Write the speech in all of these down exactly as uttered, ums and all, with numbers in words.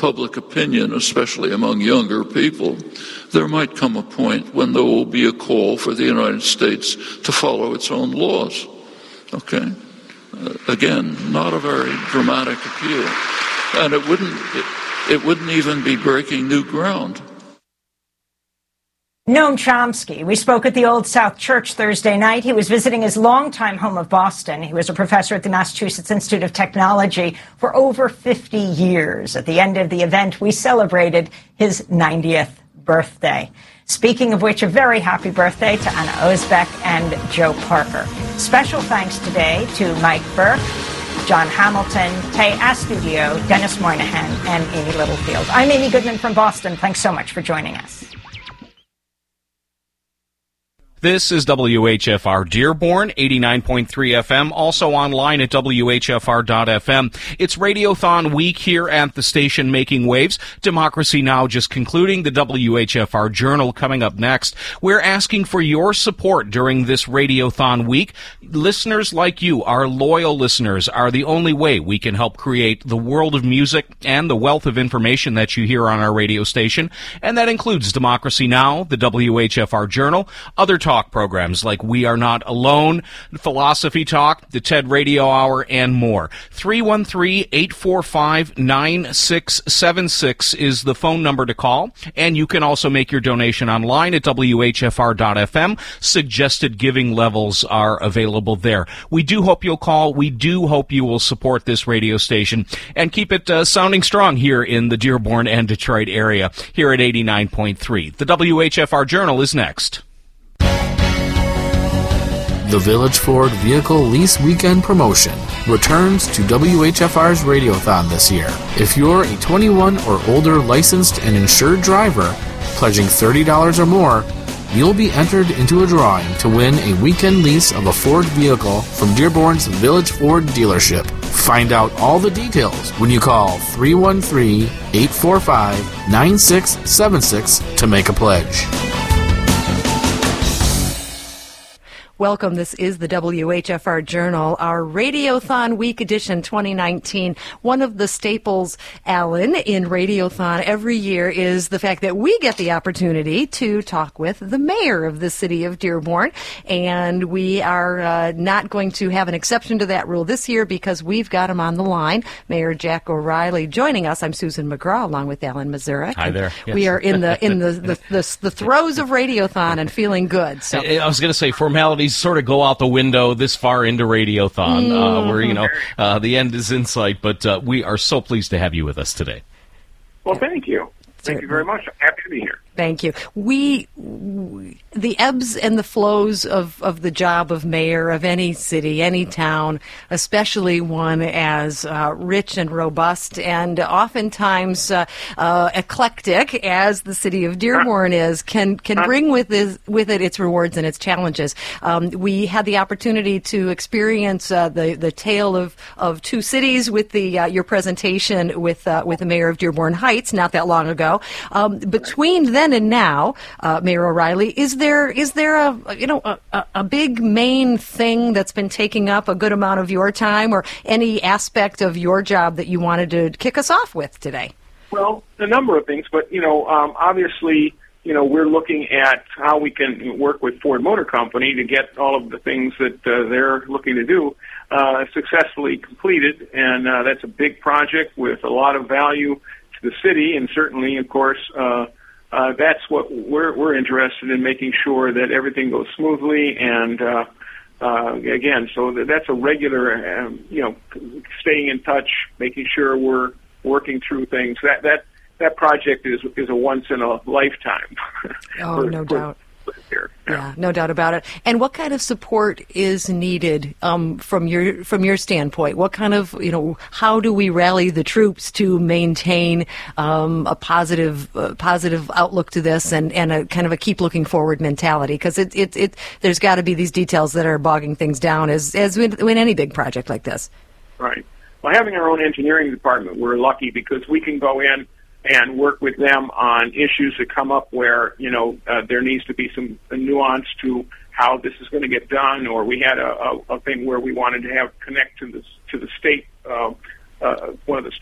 public opinion, especially among younger people, there might come a point when there will be a call for the United States to follow its own laws. Okay? Uh, again, not a very dramatic appeal. And it wouldn't, it, it wouldn't even be breaking new ground. Noam Chomsky. We spoke at the Old South Church Thursday night. He was visiting his longtime home of Boston. He was a professor at the Massachusetts Institute of Technology for over fifty years. At the end of the event, we celebrated his ninetieth birthday. Speaking of which, a very happy birthday to Anna Osbeck and Joe Parker. Special thanks today to Mike Burke, John Hamilton, Tay Astudio, Dennis Moynihan, and Amy Littlefield. I'm Amy Goodman from Boston. Thanks so much for joining us. This is W H F R Dearborn, eighty-nine point three F M, also online at W H F R dot F M. It's Radiothon week here at the station making waves. Democracy Now! Just concluding, the W H F R Journal coming up next. We're asking for your support during this Radiothon week. Listeners like you, our loyal listeners, are the only way we can help create the world of music and the wealth of information that you hear on our radio station. And that includes Democracy Now!, the W H F R Journal, other talk programs like We Are Not Alone, Philosophy Talk, the TED Radio Hour, and more. three one three, eight four five, nine six seven six is the phone number to call, and you can also make your donation online at W H F R dot F M. Suggested giving levels are available there. We do hope you'll call. We do hope you will support this radio station and keep it uh, sounding strong here in the Dearborn and Detroit area, here at eighty-nine point three. The W H F R Journal is next. The Village Ford Vehicle Lease Weekend Promotion returns to W H F R's Radiothon this year. If you're a twenty-one or older licensed and insured driver pledging thirty dollars or more, you'll be entered into a drawing to win a weekend lease of a Ford vehicle from Dearborn's Village Ford dealership. Find out all the details when you call three one three, eight four five, nine six seven six to make a pledge. Welcome. This is the W H F R Journal, our Radiothon Week Edition twenty nineteen. One of the staples, Alan, in Radiothon every year is the fact that we get the opportunity to talk with the mayor of the city of Dearborn. And we are uh, not going to have an exception to that rule this year because we've got him on the line. Mayor Jack O'Reilly joining us. I'm Susan McGraw along with Alan Mazurek. Hi there. Yes. We are in the in the, the, the, the throes of Radiothon and feeling good. So I, I was going to say formalities sort of go out the window this far into Radiothon, mm-hmm. uh, where, you know, uh, the end is in sight, but uh, we are so pleased to have you with us today. Well, thank you. Thank you very much. I'm happy to be here. Thank you. We, we, the ebbs and the flows of, of the job of mayor of any city, any town, especially one as uh, rich and robust and oftentimes uh, uh, eclectic as the city of Dearborn is, can can bring with this, with it its rewards and its challenges. Um, we had the opportunity to experience uh, the the tale of, of two cities with the uh, your presentation with uh, with the mayor of Dearborn Heights not that long ago. Um, between then and now, uh, Mayor O'Reilly, is there is there a you know a, a big main thing that's been taking up a good amount of your time, or any aspect of your job that you wanted to kick us off with today? Well, a number of things, but you know, um, obviously, you know, we're looking at how we can work with Ford Motor Company to get all of the things that uh, they're looking to do uh, successfully completed, and uh, that's a big project with a lot of value to the city, and certainly, of course, uh, uh, that's what we're we're interested in, making sure that everything goes smoothly. And uh, uh, again, so that's a regular, um, you know, staying in touch, making sure we're working through things. That that that project is is a once in a lifetime. Oh, for, no for, doubt. Here. Yeah. yeah, no doubt about it. And what kind of support is needed um, from your from your standpoint? What kind of, you know, how do we rally the troops to maintain um, a positive uh, positive outlook to this, and, and a kind of a keep looking forward mentality? Because it, it it there's got to be these details that are bogging things down, as as with, with any big project like this. Right. Well, having our own engineering department, we're lucky because we can go in and work with them on issues that come up where, you know, uh, there needs to be some nuance to how this is going to get done. Or we had a, a, a thing where we wanted to have connect to the to the state, uh, uh, one of the state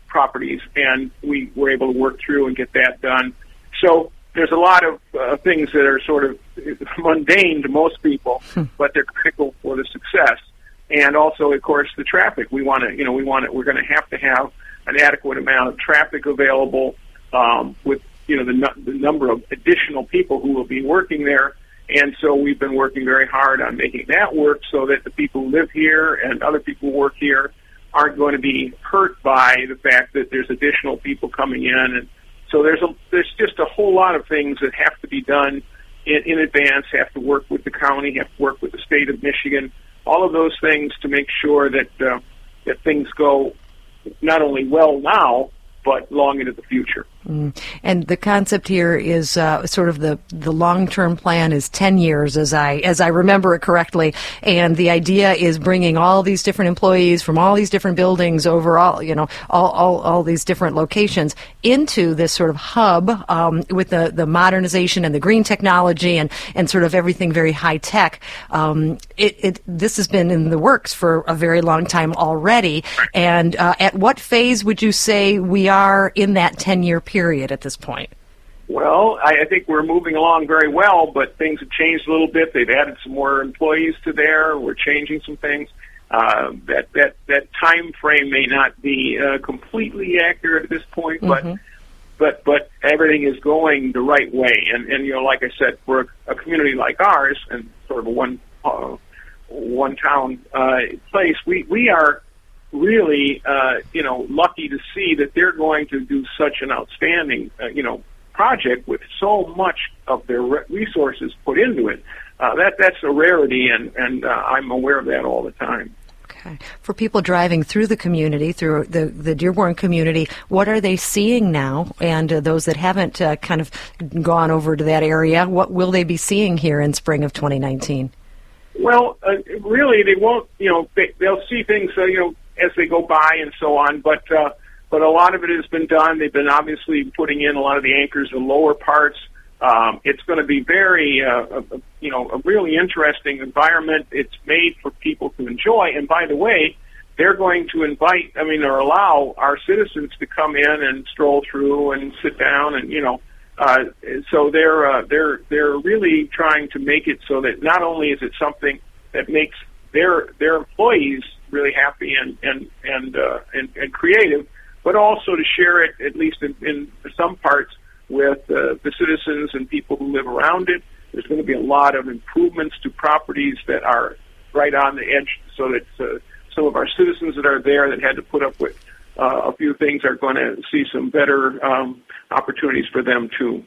properties, and we were able to work through and get that done. So there's a lot of uh, things that are sort of mundane to most people, hmm. but they're critical for the success. And also, of course, the traffic. We want to, you know, we want to, we're going to have to have an adequate amount of traffic available um, with, you know, the, nu- the number of additional people who will be working there. And so we've been working very hard on making that work so that the people who live here and other people who work here aren't going to be hurt by the fact that there's additional people coming in. And so there's a, there's just a whole lot of things that have to be done in, in advance, have to work with the county, have to work with the state of Michigan, all of those things to make sure that uh, that things go not only well now, but long into the future. Mm. And the concept here is uh, sort of the, the long-term plan is ten years, as I as I remember it correctly. And the idea is bringing all these different employees from all these different buildings over all, you know, all all, all these different locations into this sort of hub um, with the, the modernization and the green technology and, and sort of everything very high-tech. Um, it, it this has been in the works for a very long time already. And uh, at what phase would you say we are in that ten-year period at this point? Well, I, I think we're moving along very well, but things have changed a little bit. They've added some more employees to there. We're changing some things. Uh, that that that time frame may not be uh, completely accurate at this point, but mm-hmm. but but everything is going the right way. And and you know, like I said, for a, a community like ours and sort of a one uh, one town uh, place, we we are. really, uh, you know, lucky to see that they're going to do such an outstanding, uh, you know, project with so much of their re- resources put into it. Uh, that that's a rarity, and and uh, I'm aware of that all the time. Okay. For people driving through the community, through the, the Dearborn community, what are they seeing now? And uh, those that haven't uh, kind of gone over to that area, what will they be seeing here in spring of twenty nineteen? Well, uh, really, they won't, you know, they, they'll see things, uh, you know, as they go by and so on, but uh, but a lot of it has been done. They've been obviously putting in a lot of the anchors, the lower parts. Um, it's going to be very, uh, a, you know, a really interesting environment. It's made for people to enjoy. And by the way, they're going to invite, I mean, or allow our citizens to come in and stroll through and sit down, and you know, uh, so they're uh, they're they're really trying to make it so that not only is it something that makes their their employees really happy and and and, uh, and and creative, but also to share it, at least in, in some parts, with uh, the citizens and people who live around it. There's going to be a lot of improvements to properties that are right on the edge, so that uh, some of our citizens that are there that had to put up with uh, a few things are going to see some better um, opportunities for them too.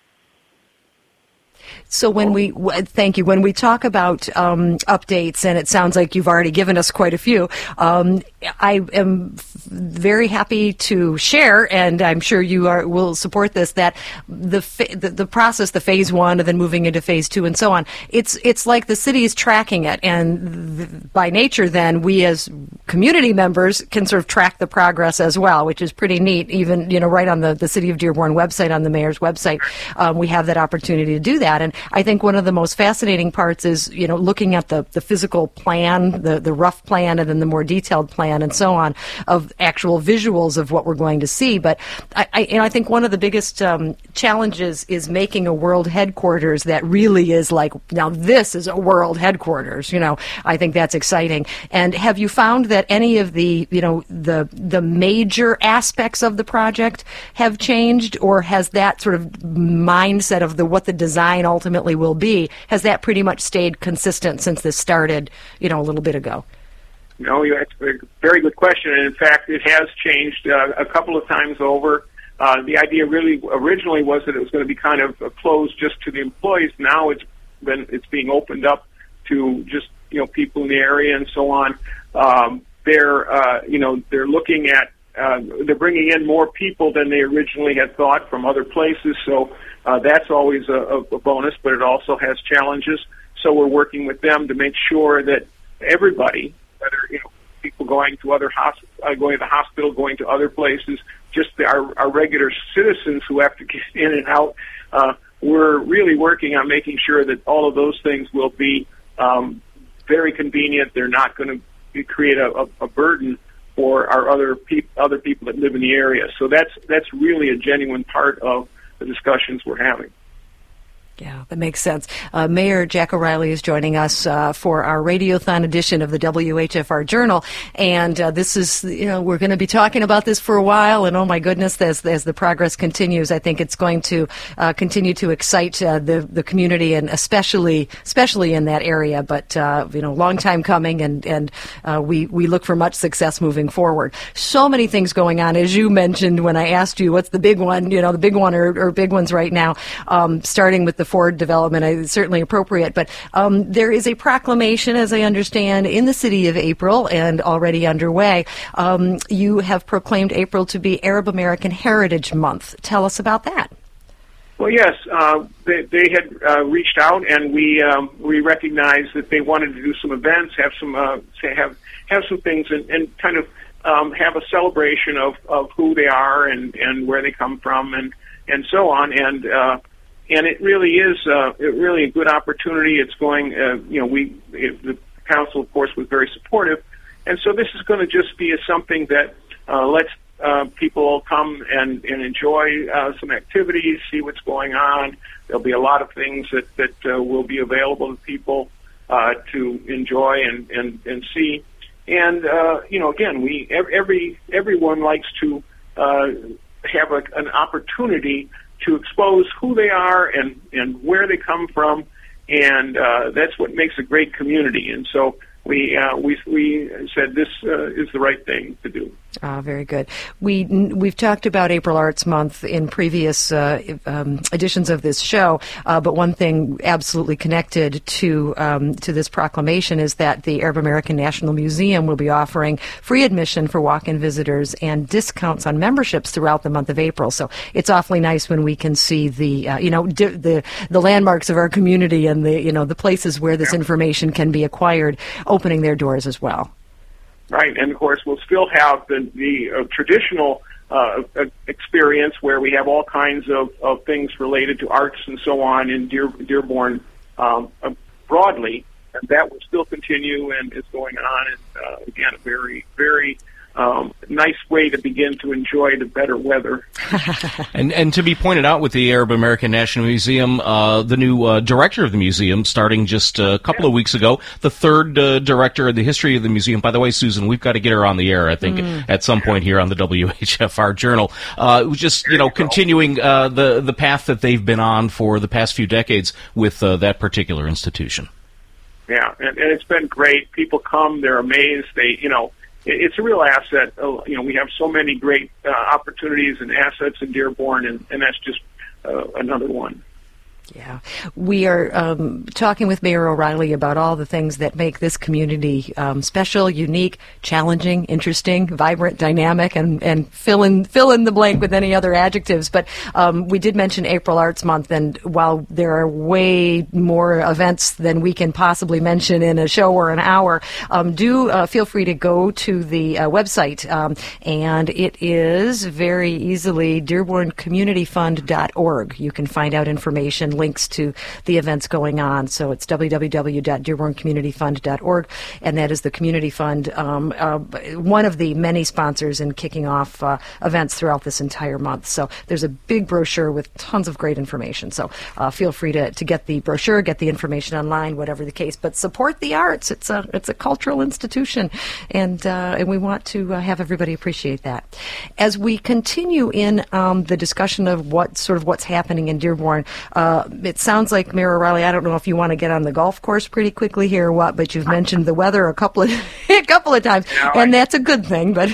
So when we, thank you, when we talk about um, updates, and it sounds like you've already given us quite a few, um, I am very happy to share, and I'm sure you are, will support this, that the, the the process, the phase one, and then moving into phase two and so on, it's it's like the city is tracking it, and th- by nature then, we as community members can sort of track the progress as well, which is pretty neat. Even, you know, right on the, the City of Dearborn website, on the mayor's website, um, we have that opportunity to do that. And I think one of the most fascinating parts is, you know, looking at the, the physical plan, the, the rough plan, and then the more detailed plan and so on of actual visuals of what we're going to see. But I, I, you know, I think one of the biggest um, challenges is making a world headquarters that really is like, now this is a world headquarters. You know, I think that's exciting. And have you found that any of the, you know, the the major aspects of the project have changed, or has that sort of mindset of the what the design ultimately will be, has that pretty much stayed consistent since this started, you know, a little bit ago? No, that's a very good question, and in fact, it has changed uh, a couple of times over. Uh, the idea really originally was that it was going to be kind of closed just to the employees. Now it's been it's being opened up to just, you know, people in the area and so on. Um, they're uh, you know they're looking at uh, they're bringing in more people than they originally had thought from other places. So uh, that's always a, a bonus, but it also has challenges. So we're working with them to make sure that everybody, whether, you know, people going to other hosp- uh, going to the hospital, going to other places, just the, our, our regular citizens who have to get in and out, uh, we're really working on making sure that all of those things will be um, very convenient. They're not going to create a, a, a burden for our other peop- other people that live in the area. So that's that's really a genuine part of the discussions we're having. Yeah, that makes sense. Uh, Mayor Jack O'Reilly is joining us uh, for our Radiothon edition of the W H F R Journal, and uh, this is, you know, we're going to be talking about this for a while, and oh my goodness, as, as the progress continues, I think it's going to uh, continue to excite uh, the the community, and especially especially in that area. But uh, you know, long time coming, and and uh, we we look for much success moving forward. So many things going on, as you mentioned when I asked you what's the big one, you know, the big one or, or big ones right now, um, starting with the Ford development is certainly appropriate, but um, there is a proclamation, as I understand, in the city of April and already underway. Um, you have proclaimed April to be Arab American Heritage Month. Tell us about that. Well, yes, uh, they, they had uh, reached out, and we um, we recognized that they wanted to do some events, have some uh, have have some things, and, and kind of um, have a celebration of, of who they are and, and where they come from, and, and so on, and. Uh, And it really is, uh, it really a good opportunity. It's going, uh, you know, we, it, the council, of course, was very supportive. And so this is going to just be a, something that uh, lets uh, people come and, and enjoy uh, some activities, see what's going on. There'll be a lot of things that, that uh, will be available to people uh, to enjoy and, and, and see. And, uh, you know, again, we every everyone likes to uh, have a, an opportunity to expose who they are and, and where they come from, and uh, that's what makes a great community. And so we uh, we we said this uh, is the right thing to do. Ah, very good. We we've talked about April Arts Month in previous uh, um, editions of this show, uh, but one thing absolutely connected to um, to this proclamation is that the Arab American National Museum will be offering free admission for walk-in visitors and discounts on memberships throughout the month of April. So it's awfully nice when we can see the uh, you know di- the the landmarks of our community and the you know the places where this information can be acquired opening their doors as well. Right, and of course we'll still have the, the uh, traditional uh, experience where we have all kinds of, of things related to arts and so on in Dear, Dearborn um, uh, broadly, and that will still continue and is going on. And uh, again, a very, very um, nice way to begin to enjoy the better weather. and and to be pointed out with the Arab American National Museum, uh, the new uh, director of the museum, starting just a couple yeah. of weeks ago, the third uh, director in the history of the museum. By the way, Susan, we've got to get her on the air, I think, mm. at some point here on the W H F R Journal. Uh, it was just, you know, continuing uh, the, the path that they've been on for the past few decades with uh, that particular institution. Yeah, and, and it's been great. People come, they're amazed. They, you know, it's a real asset. Uh, you know, we have so many great uh, opportunities and assets in Dearborn, and, and that's just uh, another one. Yeah. We are um, talking with Mayor O'Reilly about all the things that make this community um, special, unique, challenging, interesting, vibrant, dynamic, and, and fill in fill in the blank with any other adjectives. But um, we did mention April Arts Month, and while there are way more events than we can possibly mention in a show or an hour, um, do uh, feel free to go to the uh, website, um, and it is very easily dearborn community fund dot org. You can find out information, links to the events going on. So it's w w w dot dearborn community fund dot org, and that is the community fund, um, uh, one of the many sponsors in kicking off uh, events throughout this entire month. So there's a big brochure with tons of great information. So uh, feel free to, to get the brochure, get the information online, whatever the case. But support the arts. It's a it's a cultural institution, and uh, and we want to uh, have everybody appreciate that. As we continue in um, the discussion of what sort of what's happening in Dearborn, uh, it sounds like, Mayor O'Reilly, I don't know if you want to get on the golf course pretty quickly here or what, but you've mentioned the weather a couple of a couple of times, yeah, and that's a good thing, but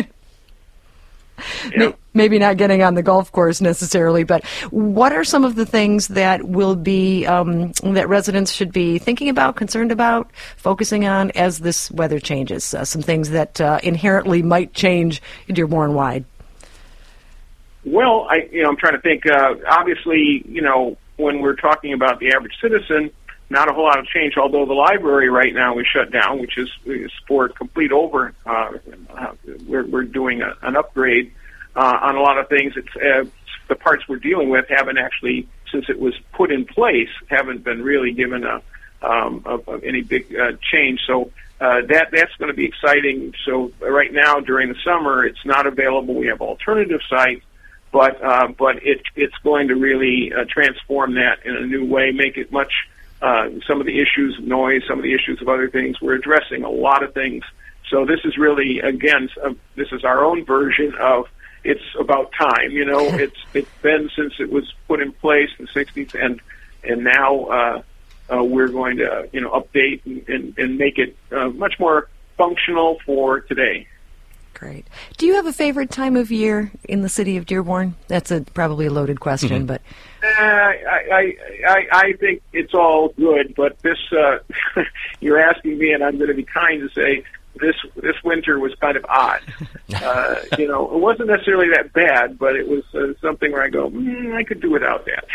yeah. maybe not getting on the golf course necessarily. But what are some of the things that will be um, that residents should be thinking about, concerned about, focusing on as this weather changes? Uh, some things that uh, inherently might change Dearborn-wide. Well, I you know I'm trying to think. Uh, obviously, you know. When we're talking about the average citizen, not a whole lot of change, although the library right now is shut down, which is, is for complete over. Uh, we're, we're doing a, an upgrade uh, on a lot of things. It's, uh, the parts we're dealing with haven't actually, since it was put in place, haven't been really given a, um, a, a any big uh, change. So uh, that that's going to be exciting. So right now during the summer, it's not available. We have alternative sites, but uh, but it it's going to really uh, transform that in a new way, make it much. Uh, some of the issues of noise, some of the issues of other things. We're addressing a lot of things. So this is really, again, uh, this is our own version of it's about time. You know, it's it's been since it was put in place in the sixties, and and now uh, uh, we're going to you know update and, and, and make it uh, much more functional for today. Great. Do you have a favorite time of year in the city of Dearborn? That's a probably a loaded question, mm-hmm. but uh, I, I I think it's all good. But this uh, you're asking me, and I'm going to be kind to say this this winter was kind of odd. Uh, you know, it wasn't necessarily that bad, but it was uh, something where I go, mm, I could do without that.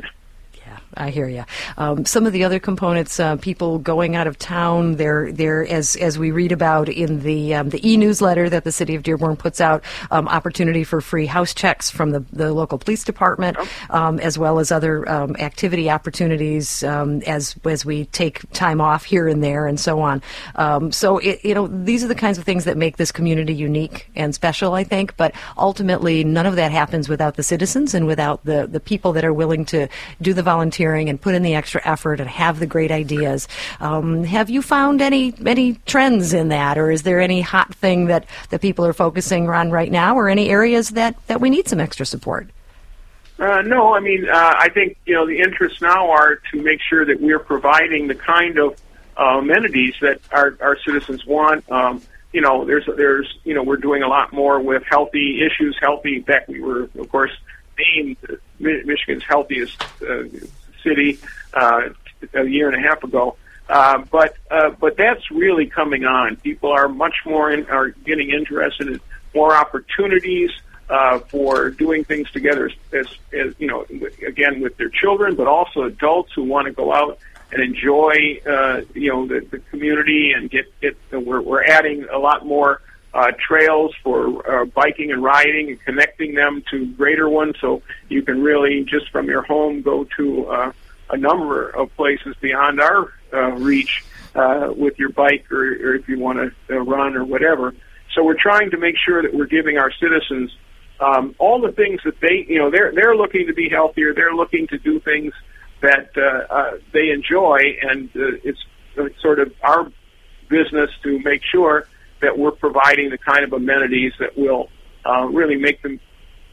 I hear you. Um, some of the other components, uh, people going out of town, they're, they're as as we read about in the um, the e-newsletter that the City of Dearborn puts out, um, opportunity for free house checks from the, the local police department, um, as well as other um, activity opportunities um, as as we take time off here and there and so on. Um, so, it, you know, these are the kinds of things that make this community unique and special, I think, but ultimately none of that happens without the citizens and without the, the people that are willing to do the volunteering and put in the extra effort and have the great ideas. Um, have you found any any trends in that, or is there any hot thing that, that people are focusing on right now, or any areas that, that we need some extra support? Uh, no, I mean, uh, I think, you know, the interests now are to make sure that we're providing the kind of uh, amenities that our, our citizens want. Um, you know, there's, there's, you know, we're doing a lot more with healthy issues, healthy. In fact, we were, of course, named Michigan's healthiest uh, city uh, a year and a half ago, uh, but uh, but that's really coming on. People are much more in, are getting interested in more opportunities uh, for doing things together. As, as, as you know, again with their children, but also adults who want to go out and enjoy uh, you know the, the community and get get. We're we're adding a lot more Uh, trails for uh, biking and riding and connecting them to greater ones, so you can really just from your home go to uh, a number of places beyond our uh, reach uh, with your bike or, or if you want to uh, run or whatever. So we're trying to make sure that we're giving our citizens um, all the things that they, you know, they're they're looking to be healthier. They're looking to do things that uh, uh, they enjoy, and uh, it's sort of our business to make sure that we're providing the kind of amenities that will uh, really make them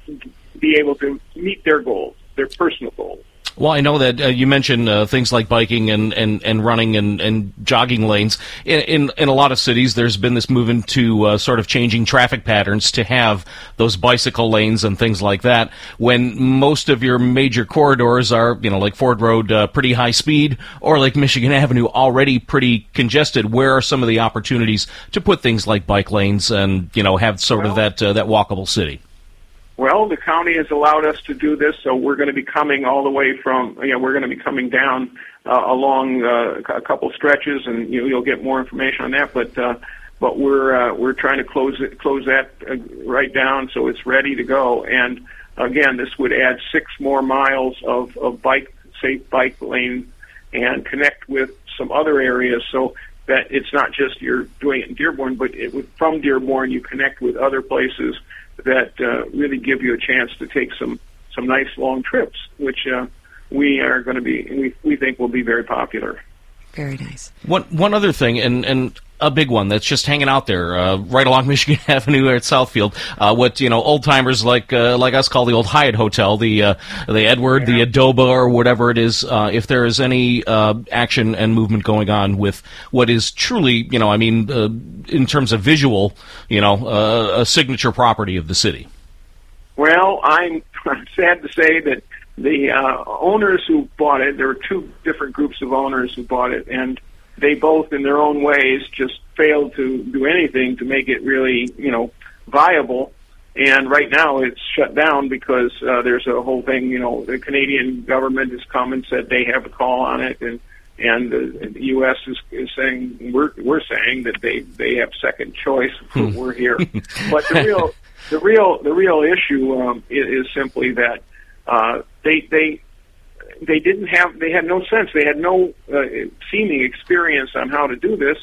be able to meet their goals, their personal goals. Well, I know that uh, you mentioned uh, things like biking and, and, and running and, and jogging lanes. In, in in a lot of cities, there's been this movement to uh, sort of changing traffic patterns to have those bicycle lanes and things like that. When most of your major corridors are, you know, like Ford Road, uh, pretty high speed, or like Michigan Avenue, already pretty congested, where are some of the opportunities to put things like bike lanes and, you know, have sort well, of that uh, that walkable city? Well, the county has allowed us to do this, so we're going to be coming all the way from, you know, we're going to be coming down uh, along uh, a couple stretches, and you know, you'll get more information on that. But uh, but we're uh, we're trying to close it, close that uh, right down so it's ready to go. And again, this would add six more miles of, of bike safe bike lane and connect with some other areas, so that it's not just you're doing it in Dearborn, but it would, from Dearborn you connect with other places that uh, really give you a chance to take some, some nice long trips, which uh, we are going to be, we, we think will be very popular. Very nice. One one other thing, and, and a big one that's just hanging out there, uh, right along Michigan Avenue at Southfield, uh, what, you know, old-timers like uh, like us call the old Hyatt Hotel, the uh, the Edward, yeah. the Adoba, or whatever it is, uh, if there is any uh, action and movement going on with what is truly, you know, I mean, uh, in terms of visual, you know, uh, a signature property of the city. Well, I'm sad to say that the uh, owners who bought it, there were two different groups of owners who bought it, and they both, in their own ways, just failed to do anything to make it really, you know, viable. And right now it's shut down because uh, there's a whole thing, you know, the Canadian government has come and said they have a call on it, and and uh, the U S is, is saying, we're we're saying that they, they have second choice, we're here. But the real the real the real issue um, is, is simply that uh, they they they didn't have they had no sense, they had no uh, seeming experience on how to do this,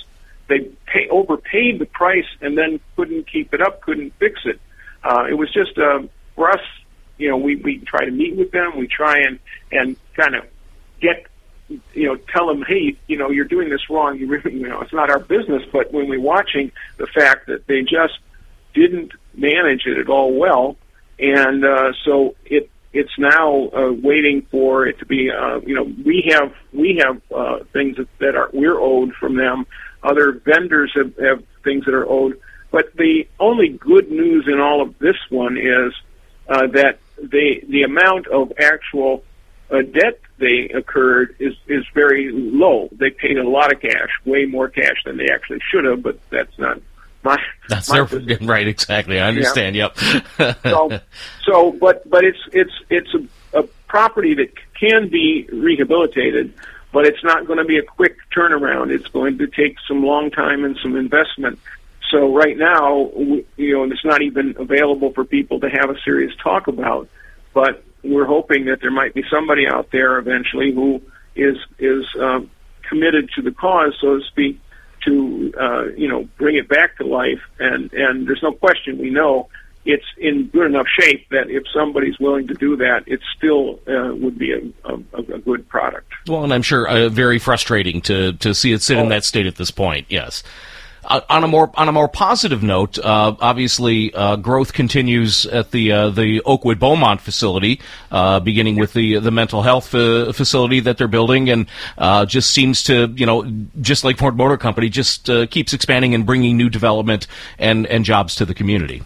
they pay, overpaid the price and then couldn't keep it up, couldn't fix it. Uh, it was just, uh, for us, you know, we, we try to meet with them. We try and, and kind of get, you know, tell them, hey, you know, you're doing this wrong. You really, you know, it's not our business. But when we're watching the fact that they just didn't manage it at all well, and uh, so it it's now uh, waiting for it to be, uh, you know, we have we have uh, things that, that are we're owed from them. Other vendors have, have things that are owed. But the only good news in all of this one is uh, that the the amount of actual uh, debt they incurred is is very low. They paid a lot of cash, way more cash than they actually should have. But that's not my. That's my their business. right. Exactly. I understand. Yeah. Yep. so, so, but but it's it's it's a, a property that can be rehabilitated, but it's not going to be a quick turnaround. It's going to take some long time and some investment. So right now, you know, it's not even available for people to have a serious talk about. But we're hoping that there might be somebody out there eventually who is is um, committed to the cause, so to speak, to uh, you know, bring it back to life. And and there's no question, we know it's in good enough shape that if somebody's willing to do that, it still uh, would be a, a, a good product. Well, and I'm sure uh, very frustrating to to see it sit oh. in that state at this point. Yes. Uh, on a more on a more positive note, uh, obviously uh, growth continues at the uh, the Oakwood Beaumont facility, uh, beginning with the the mental health uh, facility that they're building, and uh, just seems to, you know, just like Ford Motor Company, just uh, keeps expanding and bringing new development and, and jobs to the community.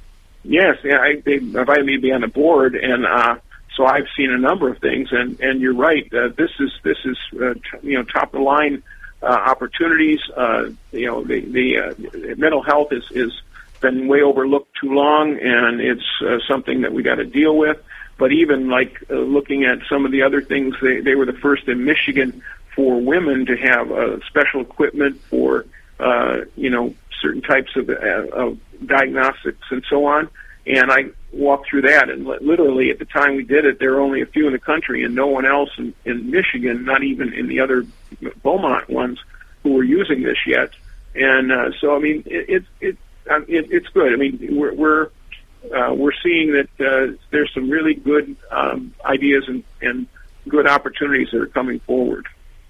Yes, yeah, I, they invited me to be on the board, and uh, so I've seen a number of things, and, and you're right. Uh, this is this is uh, t- you know, top of the line. Uh, opportunities, uh, you know, the, the uh, mental health is, is been way overlooked too long, and it's uh, something that we got to deal with. But even like uh, looking at some of the other things, they, they were the first in Michigan for women to have uh, special equipment for, uh, you know, certain types of, uh, of diagnostics and so on. And I walked through that, and literally at the time we did it, there were only a few in the country, and no one else in, in Michigan, not even in the other Beaumont ones, who were using this yet. And uh, so, I mean, it, it, it, um, it it's good. I mean, we're we're, uh, we're seeing that uh, there's some really good um, ideas and, and good opportunities that are coming forward.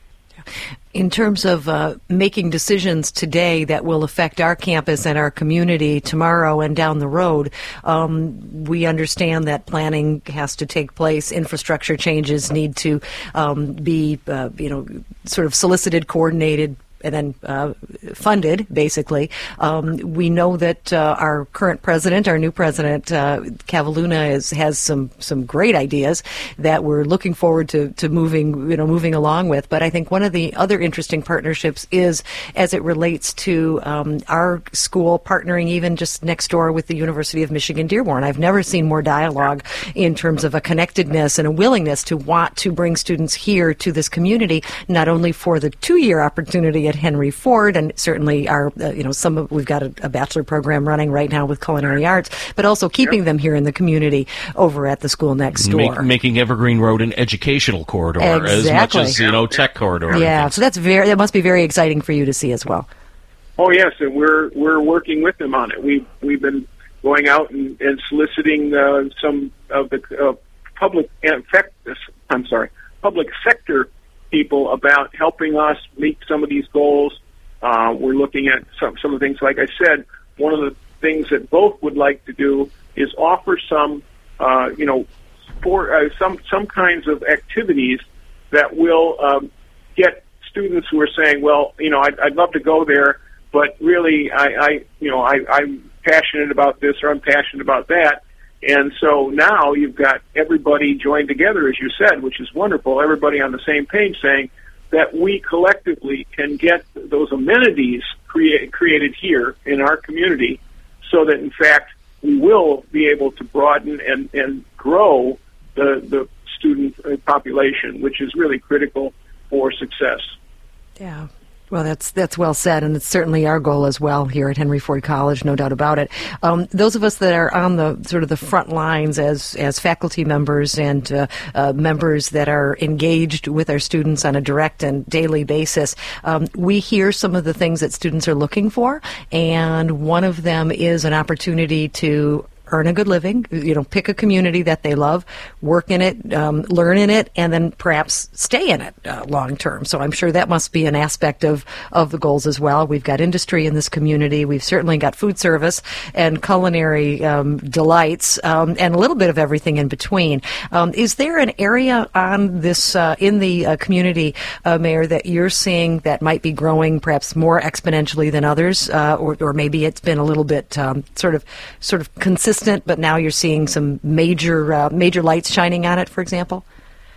In terms of uh, making decisions today that will affect our campus and our community tomorrow and down the road, um, we understand that planning has to take place. Infrastructure changes need to um, be, uh, you know, sort of solicited, coordinated, and then uh, funded, basically. Um, we know that uh, our current president, our new president, uh, Cavalluna, is, has some some great ideas that we're looking forward to, to moving, you know, moving along with. But I think one of the other interesting partnerships is as it relates to um, our school partnering even just next door with the University of Michigan Dearborn. I've never seen more dialogue in terms of a connectedness and a willingness to want to bring students here to this community, not only for the two-year opportunity at Henry Ford, and certainly our, uh, you know, some of, we've got a, a bachelor program running right now with culinary arts, but also keeping yep. them here in the community over at the school next door. Make, making Evergreen Road an educational corridor exactly. as much as, you know, tech corridor. Yeah, so that's very, that must be very exciting for you to see as well. Oh yes, and we're we're working with them on it. We've we've been going out and, and soliciting uh, some of the uh, public, in fact, I'm sorry, public sector people about helping us meet some of these goals. Uh, we're looking at some, some of the things, like I said, one of the things that both would like to do is offer some, uh, you know, for, uh, some, some kinds of activities that will um, get students who are saying, well, you know, I'd, I'd love to go there, but really I, I you know, I, I'm passionate about this or I'm passionate about that. And so now you've got everybody joined together, as you said, which is wonderful, everybody on the same page saying that we collectively can get those amenities create, created here in our community so that, in fact, we will be able to broaden and, and grow the, the student population, which is really critical for success. Yeah. Well, that's that's well said, and it's certainly our goal as well here at Henry Ford College, no doubt about it. Um, those of us that are on the sort of the front lines as as faculty members and uh, uh, members that are engaged with our students on a direct and daily basis, um, we hear some of the things that students are looking for, and one of them is an opportunity to earn a good living, you know, pick a community that they love, work in it, um, learn in it, and then perhaps stay in it uh, long term. So I'm sure that must be an aspect of, of the goals as well. We've got industry in this community. We've certainly got food service and culinary um, delights, um, and a little bit of everything in between. Um, is there an area on this uh, in the uh, community, uh, Mayor, that you're seeing that might be growing perhaps more exponentially than others, uh, or, or maybe it's been a little bit um, sort of sort of consistent, but now you're seeing some major uh, major lights shining on it, for example?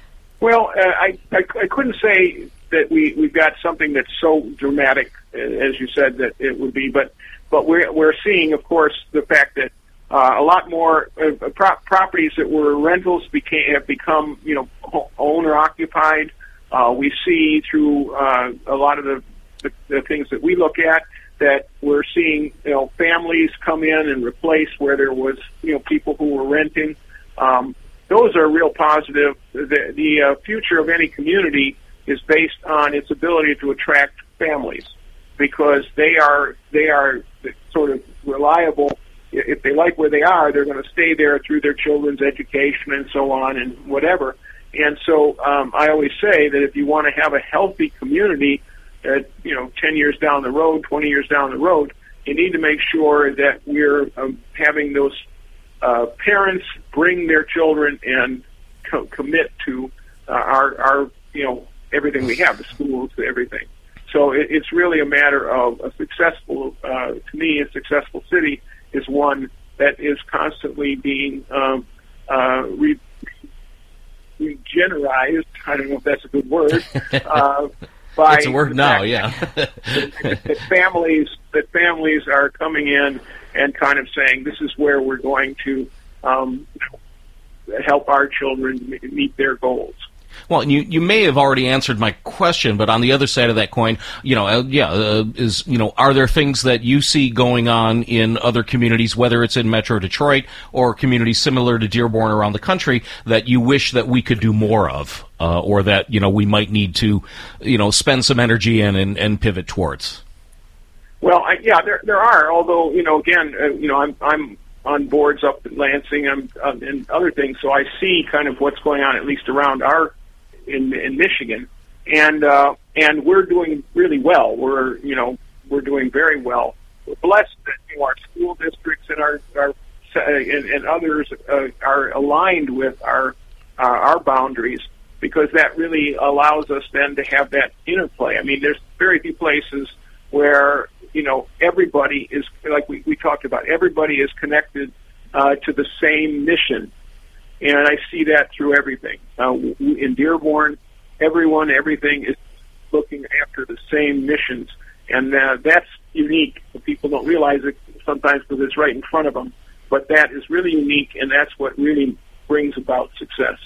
Well, uh, I, I I couldn't say that we we've got something that's so dramatic uh, as you said that it would be, but but we're we're seeing, of course, the fact that uh, a lot more uh, pro- properties that were rentals became have become you know owner occupied. Uh, we see through uh, a lot of the, the the things that we look at that we're seeing, you know, families come in and replace where there was, you know, people who were renting. Um, those are real positive. The, the uh, future of any community is based on its ability to attract families, because they are they are sort of reliable. If they like where they are, they're going to stay there through their children's education and so on and whatever. And so um, I always say that if you want to have a healthy community, Uh, you know, ten years down the road, twenty years down the road, you need to make sure that we're um, having those uh, parents bring their children and co- commit to uh, our, our, you know, everything we have, the schools, everything. So it, it's really a matter of a successful, uh, to me, a successful city is one that is constantly being um, uh, re- regenerized. I don't know if that's a good word. Uh, By it's a word now, yeah. that, that families that families are coming in and kind of saying, this is where we're going to um, help our children meet their goals. Well, you you may have already answered my question, but on the other side of that coin, you know, uh, yeah, uh, is you know, are there things that you see going on in other communities, whether it's in Metro Detroit or communities similar to Dearborn around the country, that you wish that we could do more of, uh, or that you know we might need to, you know, spend some energy in and, and pivot towards? Well, I, yeah, there there are. Although you know, again, uh, you know, I'm I'm on boards up in Lansing and, uh, and other things, so I see kind of what's going on at least around our. In, in Michigan, and uh, and we're doing really well. We're you know we're doing very well. We're blessed that you know, our school districts and our our and, and others uh, are aligned with our uh, our boundaries, because that really allows us then to have that interplay. I mean, there's very few places where you know everybody is, like we, we talked about, everybody is connected uh, to the same mission. And I see that through everything. Uh, in Dearborn, everyone, everything is looking after the same missions. And uh, that's unique. People don't realize it sometimes because it's right in front of them. But that is really unique, and that's what really brings about success.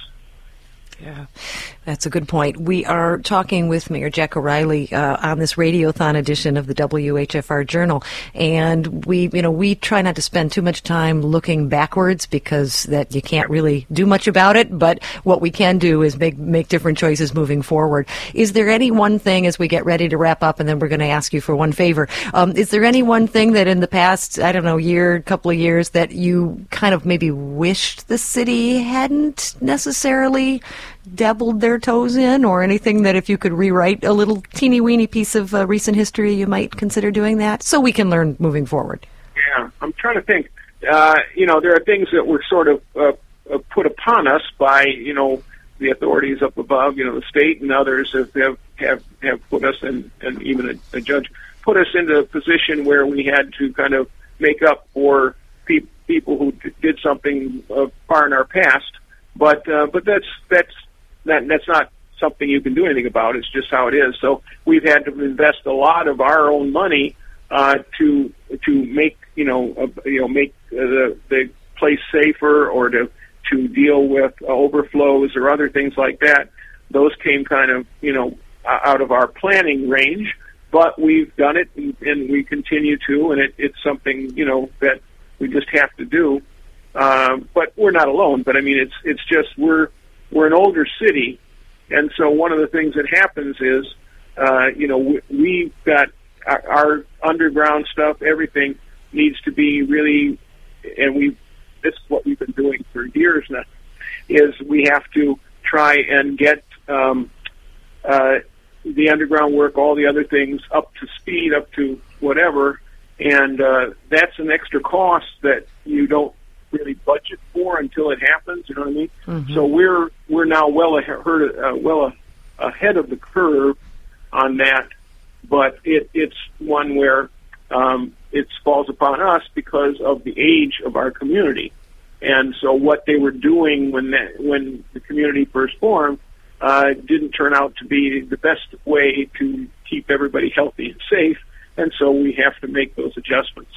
Yeah, that's a good point. We are talking with Mayor Jack O'Reilly uh, on this Radiothon edition of the W H F R Journal, and we, you know, we try not to spend too much time looking backwards because that you can't really do much about it. But what we can do is make make different choices moving forward. Is there any one thing, as we get ready to wrap up, and then we're going to ask you for one favor? Um, is there any one thing that in the past, I don't know, year, couple of years, that you kind of maybe wished the city hadn't necessarily dabbled their toes in, or anything that if you could rewrite a little teeny weeny piece of uh, recent history, you might consider doing that so we can learn moving forward? Yeah, I'm trying to think. Uh, you know, there are things that were sort of uh, put upon us by, you know, the authorities up above, you know, the state and others have have, have, have put us in, and even a, a judge put us into a position where we had to kind of make up for pe- people who d- did something uh, far in our past. But uh, but that's that's that that's not something you can do anything about. It's just how it is. So we've had to invest a lot of our own money uh, to to make you know uh, you know make uh, the the place safer, or to to deal with uh, overflows or other things like that. Those came kind of you know out of our planning range. but we've done it, and, and we continue to, and it, it's something, you know, that we just have to do. Uh, but we're not alone. But I mean, it's it's just we're we're an older city, and so one of the things that happens is, uh, you know, we, we've got our, our underground stuff. Everything needs to be really, and we this is what we've been doing for years now. Is we have to try and get um, uh, the underground work, all the other things, up to speed, up to whatever, and uh, that's an extra cost that you don't really budget for until it happens. You know what I mean? Mm-hmm. So we're we're now well ahead, uh, well ahead of the curve on that, but it, it's one where um, it falls upon us because of the age of our community. And so what they were doing when that, when the community first formed uh, didn't turn out to be the best way to keep everybody healthy and safe, and so we have to make those adjustments.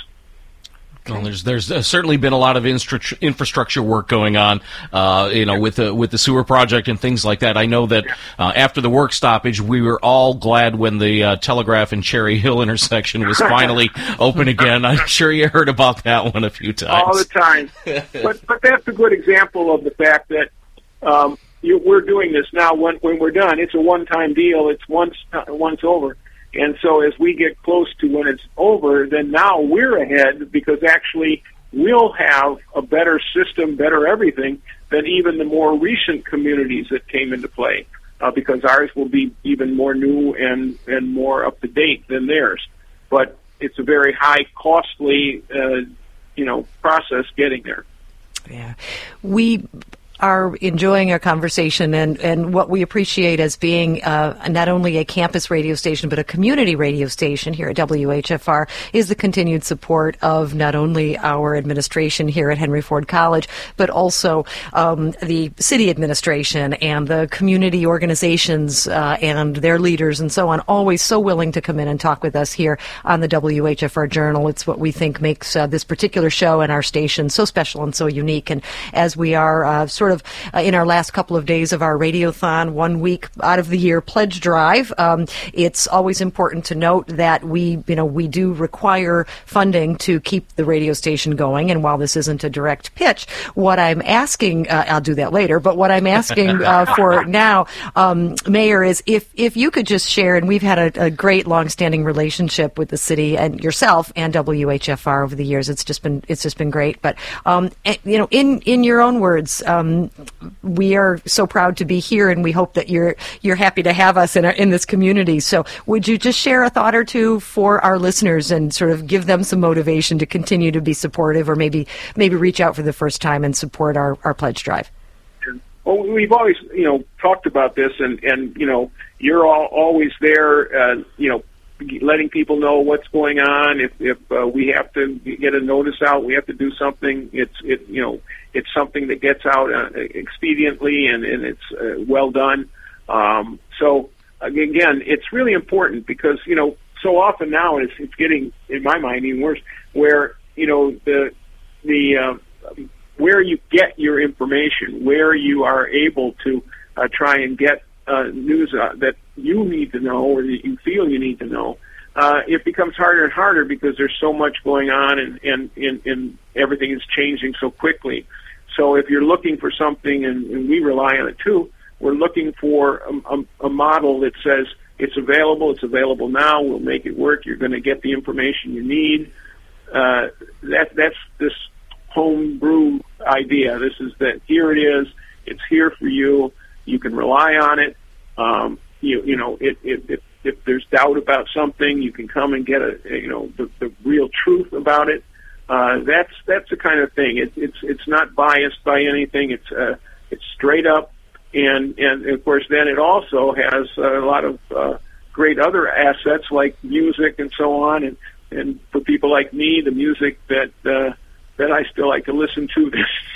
Well, there's there's uh, certainly been a lot of instru- infrastructure work going on, uh, you know, with the with the sewer project and things like that. I know that uh, after the work stoppage, we were all glad when the uh, Telegraph and Cherry Hill intersection was finally open again. I'm sure you heard about that one a few times. All the time. but but that's a good example of the fact that um, you, we're doing this now. When when we're done, it's a one-time deal. It's once uh, once over. And so as we get close to when it's over, then now we're ahead because actually we'll have a better system, better everything than even the more recent communities that came into play uh, because ours will be even more new and, and more up to date than theirs. But it's a very high, costly, uh, you know, process getting there. Yeah. We are enjoying our conversation, and, and what we appreciate as being uh, not only a campus radio station but a community radio station here at W H F R is the continued support of not only our administration here at Henry Ford College, but also um, the city administration and the community organizations uh, and their leaders and so on, always so willing to come in and talk with us here on the W H F R Journal. It's what we think makes uh, this particular show and our station so special and so unique. And as we are uh, sort of uh, in our last couple of days of our Radiothon, one week out of the year pledge drive, um, it's always important to note that we, you know, we do require funding to keep the radio station going. And while this isn't a direct pitch, what I'm asking, uh, I'll do that later, but what I'm asking uh, for now, um, Mayor, is if, if you could just share, and we've had a, a great long-standing relationship with the city and yourself and W H F R over the years. It's just been, it's just been great. But, um, you know, in, in your own words, um, we are so proud to be here, and we hope that you're you're happy to have us in our, in this community. So, would you just share a thought or two for our listeners and sort of give them some motivation to continue to be supportive, or maybe maybe reach out for the first time and support our, our pledge drive? Well, we've always you know talked about this, and and you know you're all always there, uh, you know. letting people know what's going on. If if uh, we have to get a notice out, we have to do something. It's it you know it's something that gets out uh, expediently and and it's uh, well done. Um, so again, it's really important because you know so often now it's it's getting in my mind even worse. Where you know the the uh, where you get your information, where you are able to uh, try and get uh, news uh, that you need to know or that you feel you need to know, uh, it becomes harder and harder because there's so much going on and, and, and, and everything is changing so quickly. So if you're looking for something, and, and we rely on it too, we're looking for a, a, a model that says it's available, it's available now, we'll make it work, you're going to get the information you need. Uh, that, that's this homebrew idea. This is that here it is, it's here for you, you can rely on it. Um, You, you know, if, if, if, if there's doubt about something, you can come and get a, you know, the, the real truth about it. Uh, that's that's the kind of thing. It, it's it's not biased by anything. It's uh, it's straight up, and and of course then it also has a lot of uh, great other assets like music and so on. And, and for people like me, the music that uh, that I still like to listen to,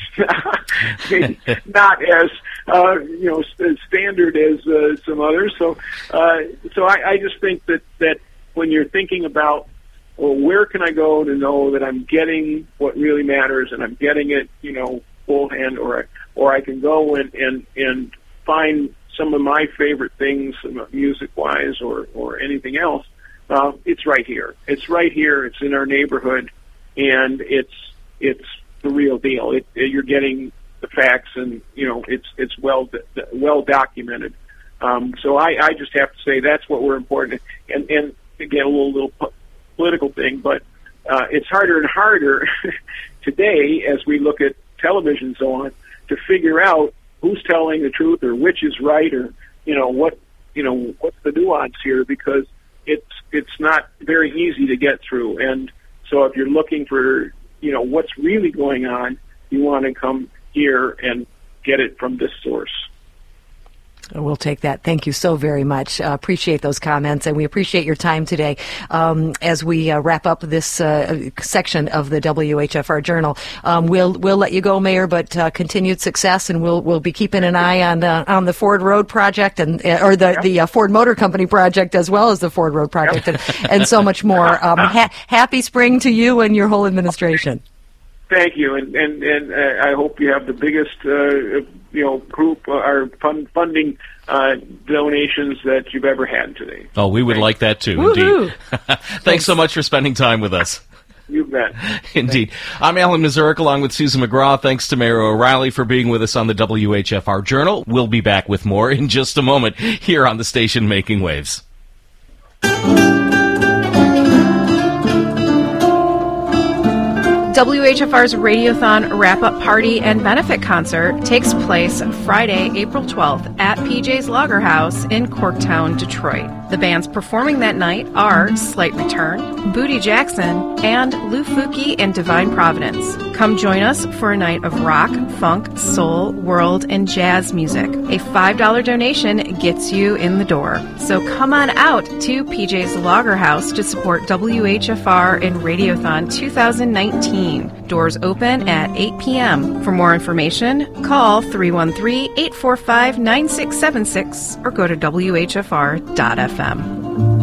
not as uh, you know standard as uh, some others. So, uh, so I, I just think that, that when you're thinking about, well, where can I go to know that I'm getting what really matters and I'm getting it, you know, full hand, or or I can go and and, and find some of my favorite things, music wise or or anything else. Uh, it's right here. It's right here. It's in our neighborhood, and it's it's the real deal. It, it, you're getting the facts, and you know it's it's well well documented. Um, so I, I just have to say that's what we're important. And, and again, a little little po- political thing, but uh, it's harder and harder today as we look at television and so on to figure out who's telling the truth or which is right, or you know what you know what's the nuance here, because it's it's not very easy to get through. And so if you're looking for you know what's really going on, you want to come here and get it from this source. We'll take that. Thank you so very much. Uh, appreciate those comments, and we appreciate your time today. Um, as we uh, wrap up this uh, section of the W H F R Journal, um, we'll we'll let you go, Mayor, but uh, continued success, and we'll we'll be keeping an eye on the on the Ford Road project and uh, or the yep. the uh, Ford Motor Company project, as well as the Ford Road project, yep. and, and so much more. Um, ha- happy spring to you and your whole administration. Thank you, and and and uh, I hope you have the biggest uh, you know group uh, or fund, funding uh, donations that you've ever had today. Oh, we would Thanks. like that too. Woo-hoo. Indeed. Thanks. Thanks so much for spending time with us. You bet. Indeed. I'm Alan Mazurek along with Susan McGraw. Thanks to Mayor O'Reilly for being with us on the W H F R Journal. We'll be back with more in just a moment here on the station Making Waves. W H F R's Radiothon wrap-up party and benefit concert takes place Friday, April twelfth at P J's Lager House in Corktown, Detroit. The bands performing that night are Slight Return, Booty Jackson, and Lou Fuki and Divine Providence. Come join us for a night of rock, funk, soul, world, and jazz music. A five dollars donation gets you in the door. So come on out to P J's Lager House to support W H F R and Radiothon twenty nineteen. Doors open at eight p.m. For more information, call three one three, eight four five, nine six seven six or go to W H F R dot F M.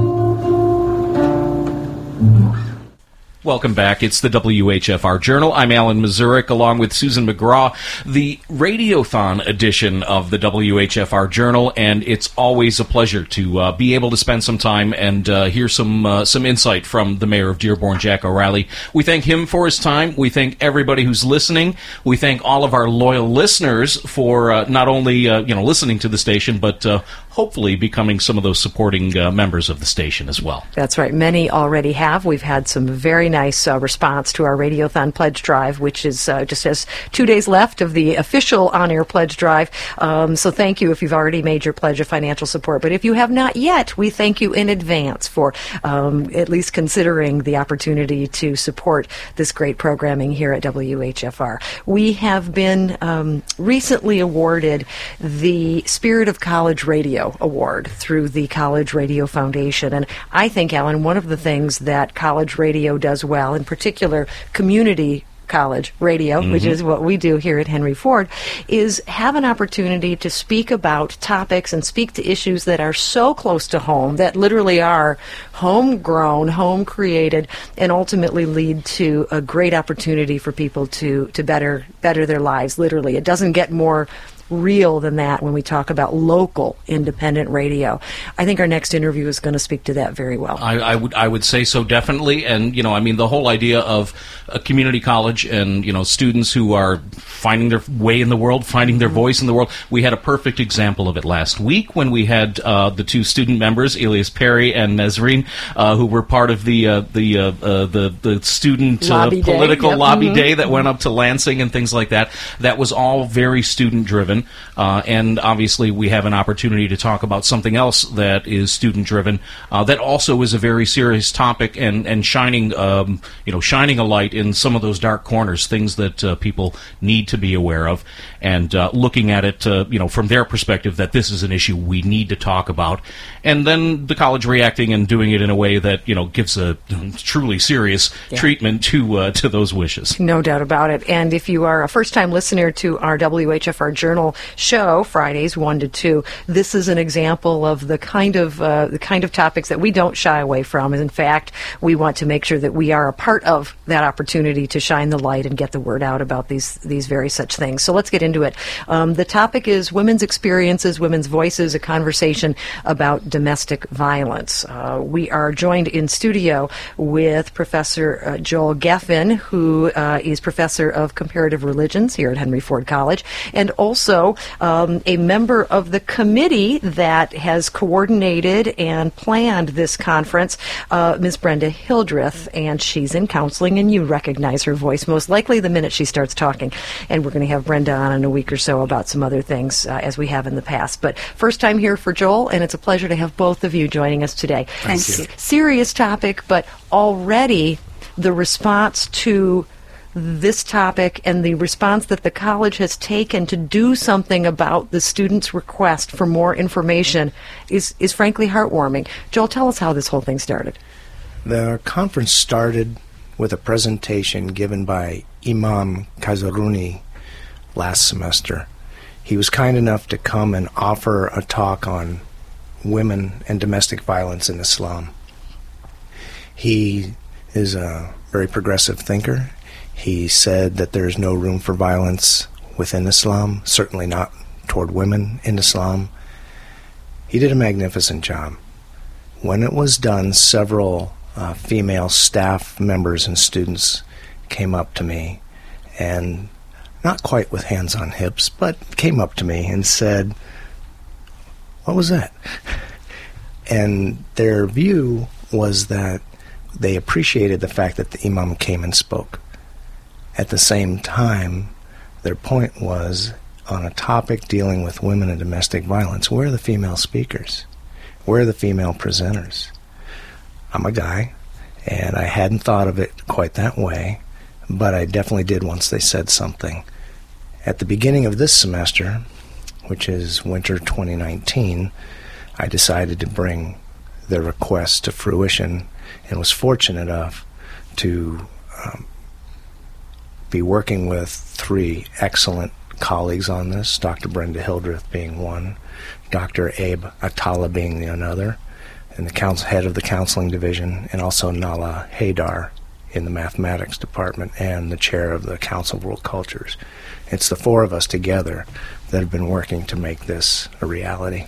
Welcome back. It's the W H F R Journal. I'm Alan Mazurek along with Susan McGraw, the Radiothon edition of the W H F R Journal, and it's always a pleasure to uh, be able to spend some time and uh, hear some uh, some insight from the Mayor of Dearborn, Jack O'Reilly. We thank him for his time. We thank everybody who's listening. We thank all of our loyal listeners for uh, not only uh, you know listening to the station, but uh, hopefully becoming some of those supporting uh, members of the station as well. That's right. Many already have. We've had some very nice uh, response to our Radiothon Pledge Drive, which is uh, just has two days left of the official on-air pledge drive. Um, so thank you if you've already made your pledge of financial support. But if you have not yet, we thank you in advance for um, at least considering the opportunity to support this great programming here at W H F R. We have been um, recently awarded the Spirit of College Radio Award through the College Radio Foundation. And I think, Alan, one of the things that college radio does well, in particular community college radio, mm-hmm. which is what we do here at Henry Ford, is have an opportunity to speak about topics and speak to issues that are so close to home, that literally are homegrown, home-created, and ultimately lead to a great opportunity for people to, to better better their lives, literally. It doesn't get more real than that when we talk about local independent radio. I think our next interview is going to speak to that very well. I, I would I would say so, definitely. And, you know, I mean, the whole idea of a community college and, you know, students who are finding their way in the world, finding their voice in the world. We had a perfect example of it last week when we had uh, the two student members, Elias Perry and Nazreen, uh, who were part of the uh, the, uh, uh, the the student uh, political yep. lobby mm-hmm. day that went up to Lansing and things like that. That was all very student-driven. Uh, and obviously we have an opportunity to talk about something else that is student-driven, uh, that also is a very serious topic and, and shining, um, you know, shining a light in some of those dark corners, things that uh, people need to be aware of, and uh, looking at it, uh, you know, from their perspective that this is an issue we need to talk about, and then the college reacting and doing it in a way that, you know, gives a truly serious yeah. treatment to uh, to those wishes. No doubt about it. And if you are a first-time listener to our W H F R Journal traditional show, Fridays one to two, this is an example of the kind of uh, the kind of topics that we don't shy away from. And in fact, we want to make sure that we are a part of that opportunity to shine the light and get the word out about these these very such things. So let's get into it. Um, the topic is women's experiences, women's voices, a conversation about domestic violence. Uh, we are joined in studio with Professor uh, Joel Geffen, who uh, is professor of comparative religions here at Henry Ford College, and also um, a member of the committee that has coordinated and planned this conference, uh, Miz Brenda Hildreth, and she's in counseling, and you recognize her voice most likely the minute she starts talking. And we're going to have Brenda on in a week or so about some other things, uh, as we have in the past. But first time here for Joel, and it's a pleasure to have both of you joining us today. Thank you. Serious topic, but already the response to this topic and the response that the college has taken to do something about the students' request for more information is, is frankly heartwarming. Joel, tell us how this whole thing started. The conference started with a presentation given by Imam Kazaruni last semester. He was kind enough to come and offer a talk on women and domestic violence in Islam. He is a very progressive thinker. He said that there is no room for violence within Islam, certainly not toward women in Islam. He did a magnificent job. When it was done, several uh, female staff members and students came up to me, and not quite with hands on hips, but came up to me and said, "What was that?" And their view was that they appreciated the fact that the imam came and spoke. At the same time, their point was, on a topic dealing with women and domestic violence, where are the female speakers? Where are the female presenters? I'm a guy, and I hadn't thought of it quite that way, but I definitely did once they said something. At the beginning of this semester, which is winter twenty nineteen, I decided to bring their request to fruition and was fortunate enough to um, be working with three excellent colleagues on this, Doctor Brenda Hildreth being one, Doctor Abe Atala being the another, and the counsel, head of the counseling division, and also Nala Haydar in the mathematics department and the chair of the Council of World Cultures. It's the four of us together that have been working to make this a reality.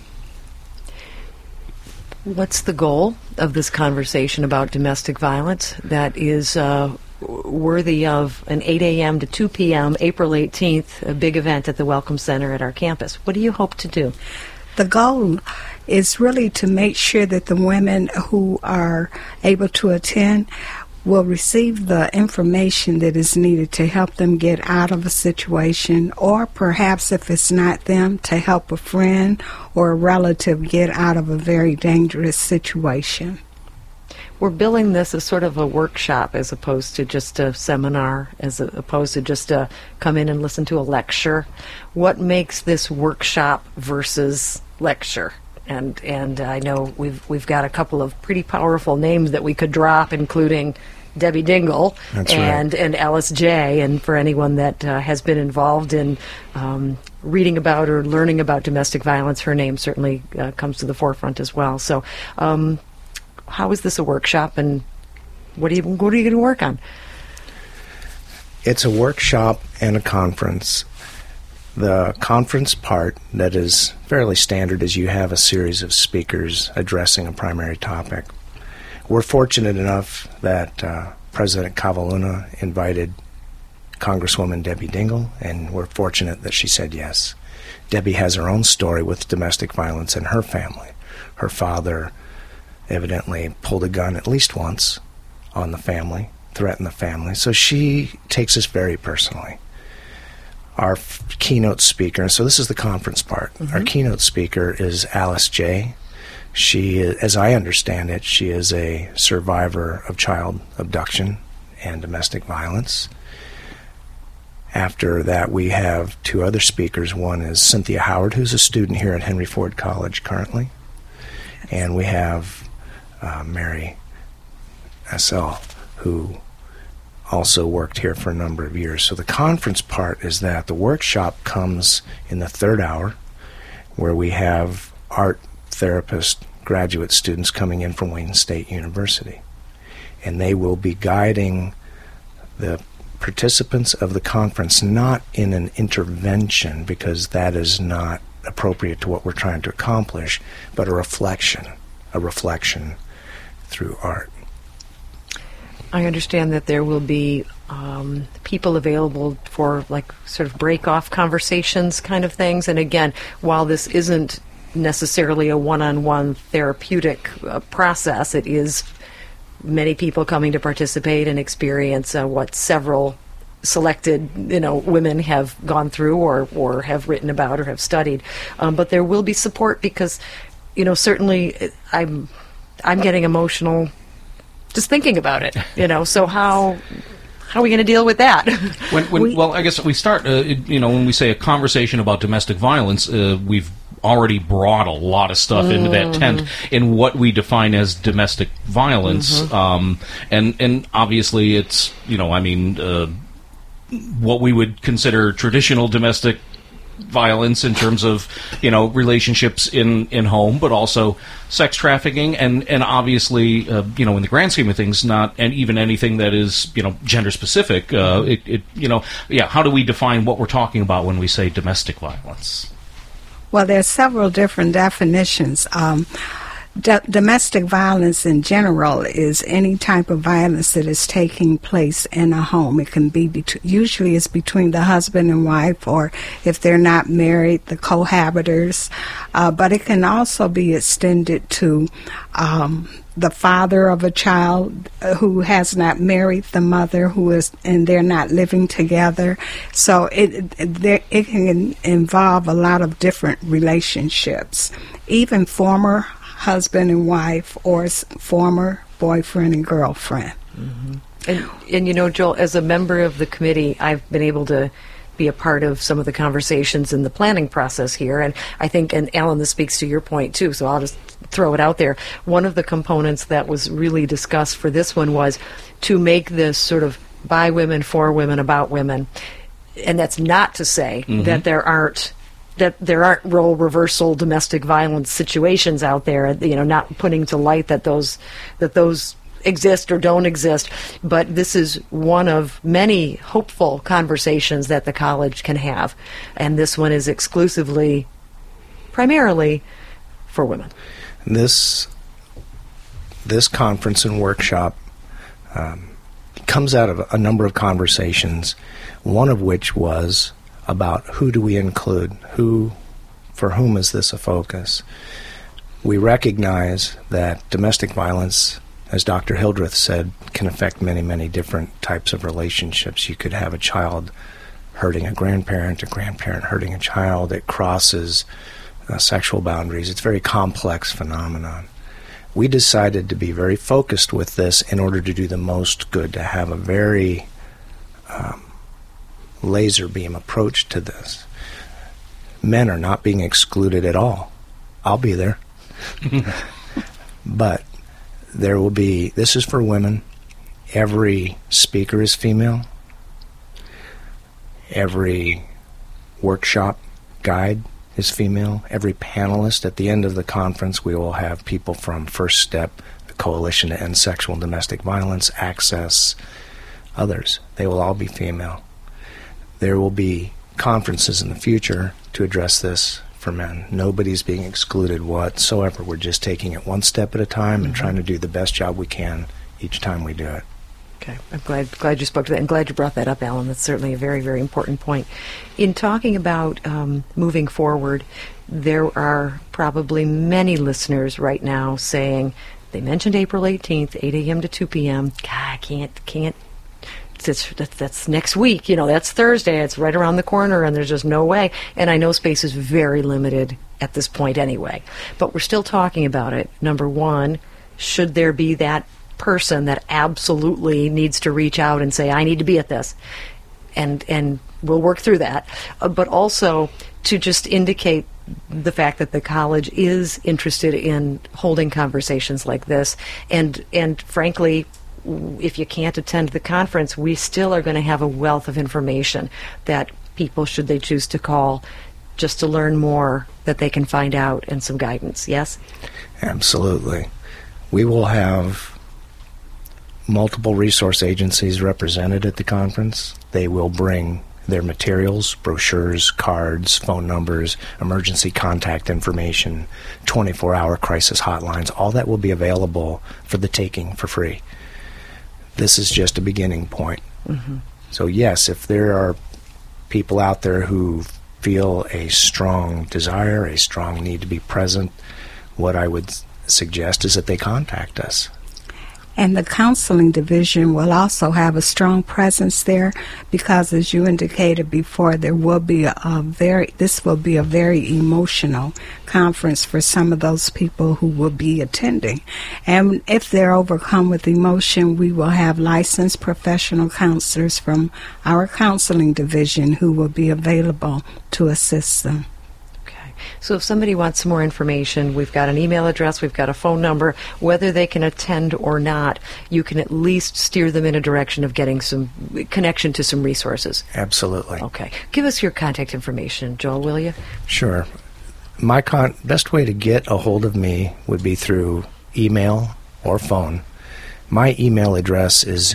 What's the goal of this conversation about domestic violence that is uh, worthy of an eight a.m. to two p.m. April eighteenth, a big event at the Welcome Center at our campus? What do you hope to do? The goal is really to make sure that the women who are able to attend will receive the information that is needed to help them get out of a situation, or perhaps if it's not them, to help a friend or a relative get out of a very dangerous situation. We're billing this as sort of a workshop as opposed to just a seminar, as opposed to just a come in and listen to a lecture. What makes this workshop versus lecture? And and I know we've we've got a couple of pretty powerful names that we could drop, including Debbie Dingle That's and right. and Alice J. And for anyone that uh, has been involved in um, reading about or learning about domestic violence, her name certainly uh, comes to the forefront as well. So, um, how is this a workshop, and what are you what are you going to work on? It's a workshop and a conference. The conference part that is fairly standard is you have a series of speakers addressing a primary topic. We're fortunate enough that uh, President Kavaluna invited Congresswoman Debbie Dingle, and we're fortunate that she said yes. Debbie has her own story with domestic violence in her family. Her father evidently pulled a gun at least once on the family, threatened the family, so she takes this very personally. Our f- keynote speaker, so this is the conference part. Mm-hmm. Our keynote speaker is Alice J. She, as I understand it, she is a survivor of child abduction and domestic violence. After that, we have two other speakers. One is Cynthia Howard, who's a student here at Henry Ford College currently. And we have uh, Mary S L, who also worked here for a number of years. So the conference part is that. The workshop comes in the third hour, where we have art therapist graduate students coming in from Wayne State University. And they will be guiding the participants of the conference, not in an intervention, because that is not appropriate to what we're trying to accomplish, but a reflection, a reflection through art. I understand that there will be um, people available for like sort of break-off conversations kind of things. And again, while this isn't necessarily a one-on-one therapeutic uh, process, it is many people coming to participate and experience uh, what several selected, you know, women have gone through or, or have written about or have studied. Um, but there will be support because, you know, certainly I'm I'm getting emotional just thinking about it, you know. So how how are we going to deal with that? when, when, we, well, I guess we start, uh, you know, when we say a conversation about domestic violence, uh, we've already brought a lot of stuff mm-hmm. into that tent in what we define as domestic violence. Mm-hmm. Um, and, and obviously it's, you know, I mean, uh, what we would consider traditional domestic violence in terms of, you know, relationships in, in home, but also sex trafficking, and, and obviously, uh, you know, in the grand scheme of things, not and even anything that is, you know, gender specific. Uh, it, it, you know, yeah. How do we define what we're talking about when we say domestic violence? Well, there are several different definitions. Um, d- domestic violence in general is any type of violence that is taking place in a home. It can be, bet- usually it's between the husband and wife, or if they're not married, the cohabitors. Uh, but it can also be extended to um, the father of a child who has not married the mother, who is, and they're not living together. So it it, it can involve a lot of different relationships, even former husband and wife or s- former boyfriend and girlfriend. Mm-hmm. And, and you know, Joel, as a member of the committee, I've been able to be a part of some of the conversations in the planning process here, and I think, and Alan, this speaks to your point too, so I'll just throw it out there. One of the components that was really discussed for this one was to make this sort of by women, for women, about women. And that's not to say mm-hmm. that there aren't that there aren't role reversal domestic violence situations out there, you know, not putting to light that those that those exist or don't exist, but this is one of many hopeful conversations that the college can have, and this one is exclusively, primarily, for women. This this conference and workshop um, comes out of a number of conversations, one of which was about who do we include, who, for whom is this a focus? We recognize that domestic violence, as Doctor Hildreth said, can affect many, many different types of relationships. You could have a child hurting a grandparent, a grandparent hurting a child. It crosses uh, sexual boundaries. It's a very complex phenomenon. We decided to be very focused with this in order to do the most good, to have a very um, laser beam approach to this. Men are not being excluded at all. I'll be there. But there will be, this is for women. Every speaker is female. Every workshop guide is female. Every panelist at the end of the conference, we will have people from First Step, the Coalition to End Sexual and Domestic Violence, Access, others. They will all be female. There will be conferences in the future to address this for men. Nobody's being excluded whatsoever. We're just taking it one step at a time and mm-hmm. trying to do the best job we can each time we do it. Okay, I'm glad glad you spoke to that, and glad you brought that up, Alan. That's certainly a very, very important point. In talking about um, moving forward, there are probably many listeners right now saying, they mentioned April eighteenth, eight a.m. to two p.m. God, I can't, can't. That's, that's, that's next week, you know, that's Thursday, it's right around the corner, and there's just no way. And I know space is very limited at this point anyway. But we're still talking about it. Number one, should there be that person that absolutely needs to reach out and say, I need to be at this? And, and we'll work through that. Uh, but also to just indicate the fact that the college is interested in holding conversations like this. And, and frankly, if you can't attend the conference, we still are going to have a wealth of information that people, should they choose to call, just to learn more, that they can find out, and some guidance. Yes? Absolutely. We will have multiple resource agencies represented at the conference. They will bring their materials, brochures, cards, phone numbers, emergency contact information, twenty-four hour crisis hotlines. All that will be available for the taking for free. This is just a beginning point. Mm-hmm. So yes, if there are people out there who feel a strong desire, a strong need to be present, what I would suggest is that they contact us. And the counseling division will also have a strong presence there, because, as you indicated before, there will be a, a very this will be a very emotional conference for some of those people who will be attending. And if they're overcome with emotion, we will have licensed professional counselors from our counseling division who will be available to assist them. So if somebody wants some more information, we've got an email address, we've got a phone number. Whether they can attend or not, you can at least steer them in a direction of getting some connection to some resources. Absolutely. Okay. Give us your contact information, Joel, will you? Sure. My con- best way to get a hold of me would be through email or phone. My email address is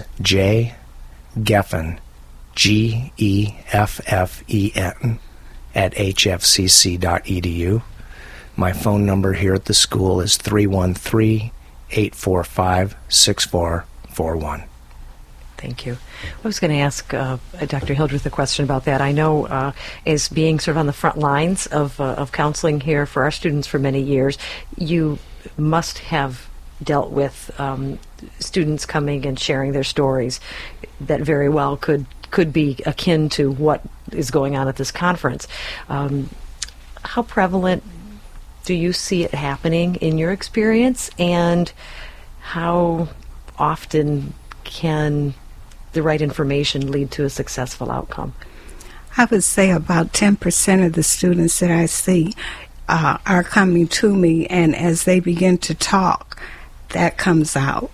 jgeffen, G E F F E N, at h f c c dot e d u. My phone number here at the school is three one three, eight four five, six four four one. Thank you. I was going to ask uh, Doctor Hildreth a question about that. I know, uh, as being sort of on the front lines of, uh, of counseling here for our students for many years, you must have dealt with um, students coming and sharing their stories that very well could could be akin to what is going on at this conference. Um, how prevalent do you see it happening in your experience, and how often can the right information lead to a successful outcome? I would say about ten percent of the students that I see uh, are coming to me, and as they begin to talk, that comes out.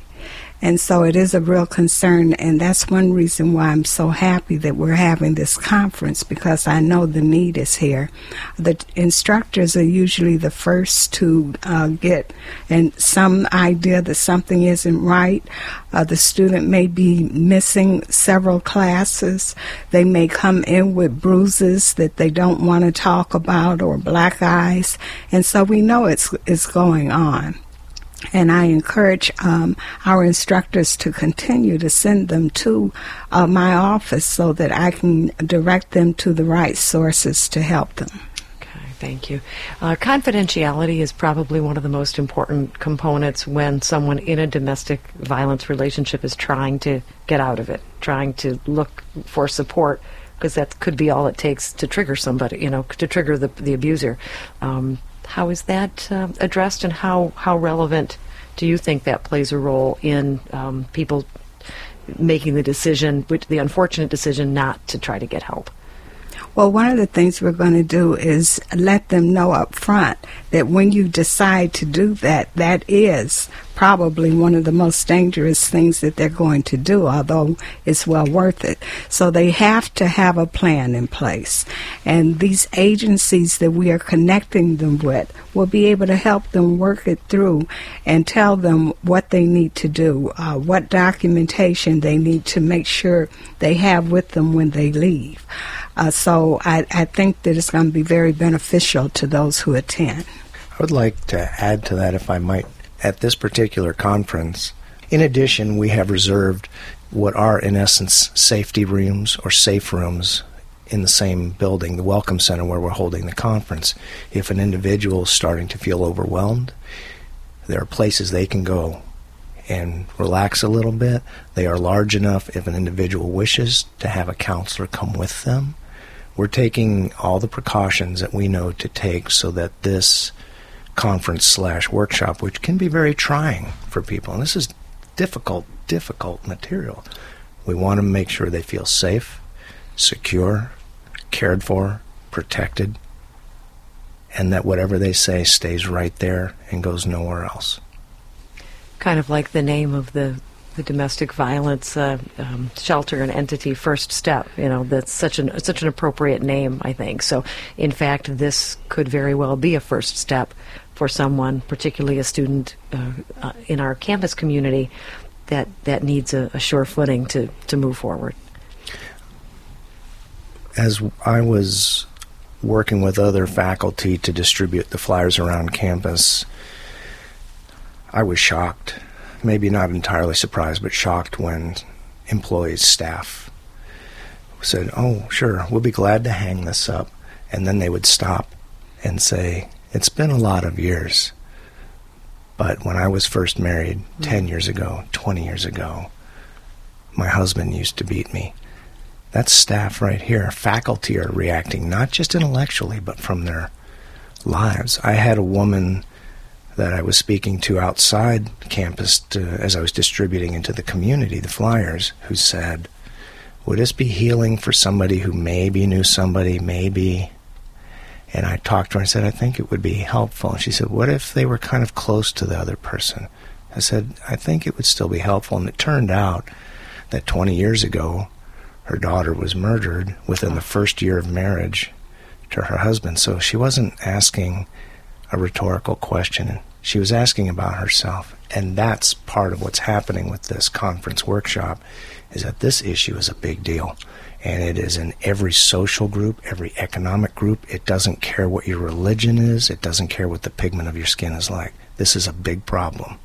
And so it is a real concern, and that's one reason why I'm so happy that we're having this conference, because I know the need is here. The instructors are usually the first to uh, get and some idea that something isn't right. Uh, the student may be missing several classes. They may come in with bruises that they don't want to talk about, or black eyes, and so we know it's it's going on. And I encourage um, our instructors to continue to send them to uh, my office so that I can direct them to the right sources to help them. Okay, thank you. Uh, confidentiality is probably one of the most important components when someone in a domestic violence relationship is trying to get out of it, trying to look for support, because that could be all it takes to trigger somebody, you know, to trigger the, the abuser. Um, How is that uh, addressed, and how, how relevant do you think that plays a role in um, people making the decision, which the unfortunate decision not to try to get help? Well, one of the things we're going to do is let them know up front that when you decide to do that, that is probably one of the most dangerous things that they're going to do, although it's well worth it. So they have to have a plan in place. And these agencies that we are connecting them with will be able to help them work it through and tell them what they need to do, uh, what documentation they need to make sure they have with them when they leave. Uh, so I, I think that it's going to be very beneficial to those who attend. I would like to add to that, if I might. At this particular conference, in addition, we have reserved what are, in essence, safety rooms or safe rooms in the same building, the Welcome Center where we're holding the conference. If an individual is starting to feel overwhelmed, there are places they can go and relax a little bit. They are large enough if an individual wishes to have a counselor come with them. We're taking all the precautions that we know to take so that this conference slash workshop, which can be very trying for people, and this is difficult, difficult material, we want to make sure they feel safe, secure, cared for, protected, and that whatever they say stays right there and goes nowhere else. Kind of like the name of the the domestic violence uh, um, shelter and entity First Step. You know, that's such an such an appropriate name, I think. So, in fact, this could very well be a first step for someone, particularly a student uh, uh, in our campus community, that, that needs a, a sure footing to, to move forward. As I was working with other faculty to distribute the flyers around campus, I was shocked, maybe not entirely surprised, but shocked when employees, staff said, "Oh, sure, we'll be glad to hang this up." And then they would stop and say, "It's been a lot of years, but when I was first married mm-hmm. ten years ago, twenty years ago, my husband used to beat me." That's staff right here. Faculty are reacting, not just intellectually, but from their lives. I had a woman that I was speaking to outside campus to, as I was distributing into the community the flyers, who said, "Would this be healing for somebody who maybe knew somebody, maybe?" And I talked to her and said, "I think it would be helpful." And she said, "What if they were kind of close to the other person?" I said, "I think it would still be helpful." And it turned out that twenty years ago, her daughter was murdered within the first year of marriage to her husband. So she wasn't asking a rhetorical question. She was asking about herself. And that's part of what's happening with this conference workshop, is that this issue is a big deal. And it is in every social group, every economic group. It doesn't care what your religion is. It doesn't care what the pigment of your skin is like. This is a big problem.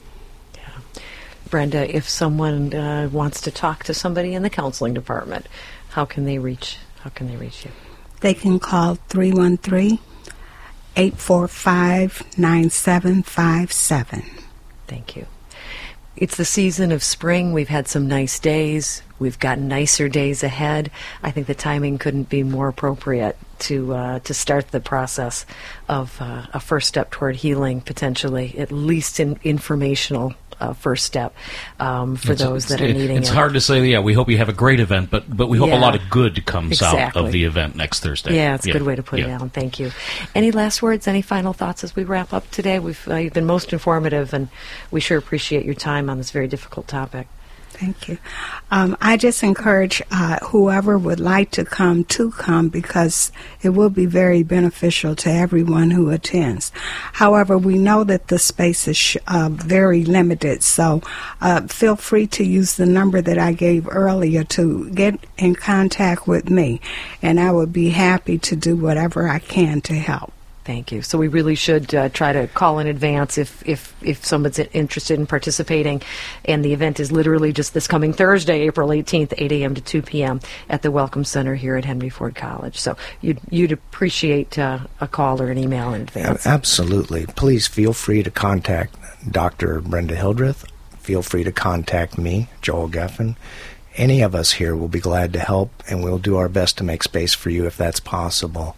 Brenda, if someone uh, wants to talk to somebody in the counseling department, how can they reach? How can they reach you? They can call three one three, eight four five, nine seven five seven. Thank you. It's the season of spring. We've had some nice days. We've got nicer days ahead. I think the timing couldn't be more appropriate to uh, to start the process of uh, a first step toward healing, potentially, at least in informational uh, first step um, for it's, those that are needing it's it. It's hard to say, yeah, we hope you have a great event, but, but we hope yeah, a lot of good comes exactly. out of the event next Thursday. Yeah, it's a yeah. good way to put yeah. it, Alan. Thank you. Any last words, any final thoughts as we wrap up today? We've uh, you've been most informative, and we sure appreciate your time on this very difficult topic. Thank you. Um, I just encourage uh, whoever would like to come to come, because it will be very beneficial to everyone who attends. However, we know that the space is sh- uh, very limited, so uh, feel free to use the number that I gave earlier to get in contact with me, and I would be happy to do whatever I can to help. Thank you. So we really should uh, try to call in advance if, if, if someone's interested in participating. And the event is literally just this coming Thursday, April eighteenth, eight a.m. to two p.m. at the Welcome Center here at Henry Ford College. So you'd, you'd appreciate uh, a call or an email in advance. Absolutely. Please feel free to contact Doctor Brenda Hildreth. Feel free to contact me, Joel Geffen. Any of us here will be glad to help, and we'll do our best to make space for you if that's possible.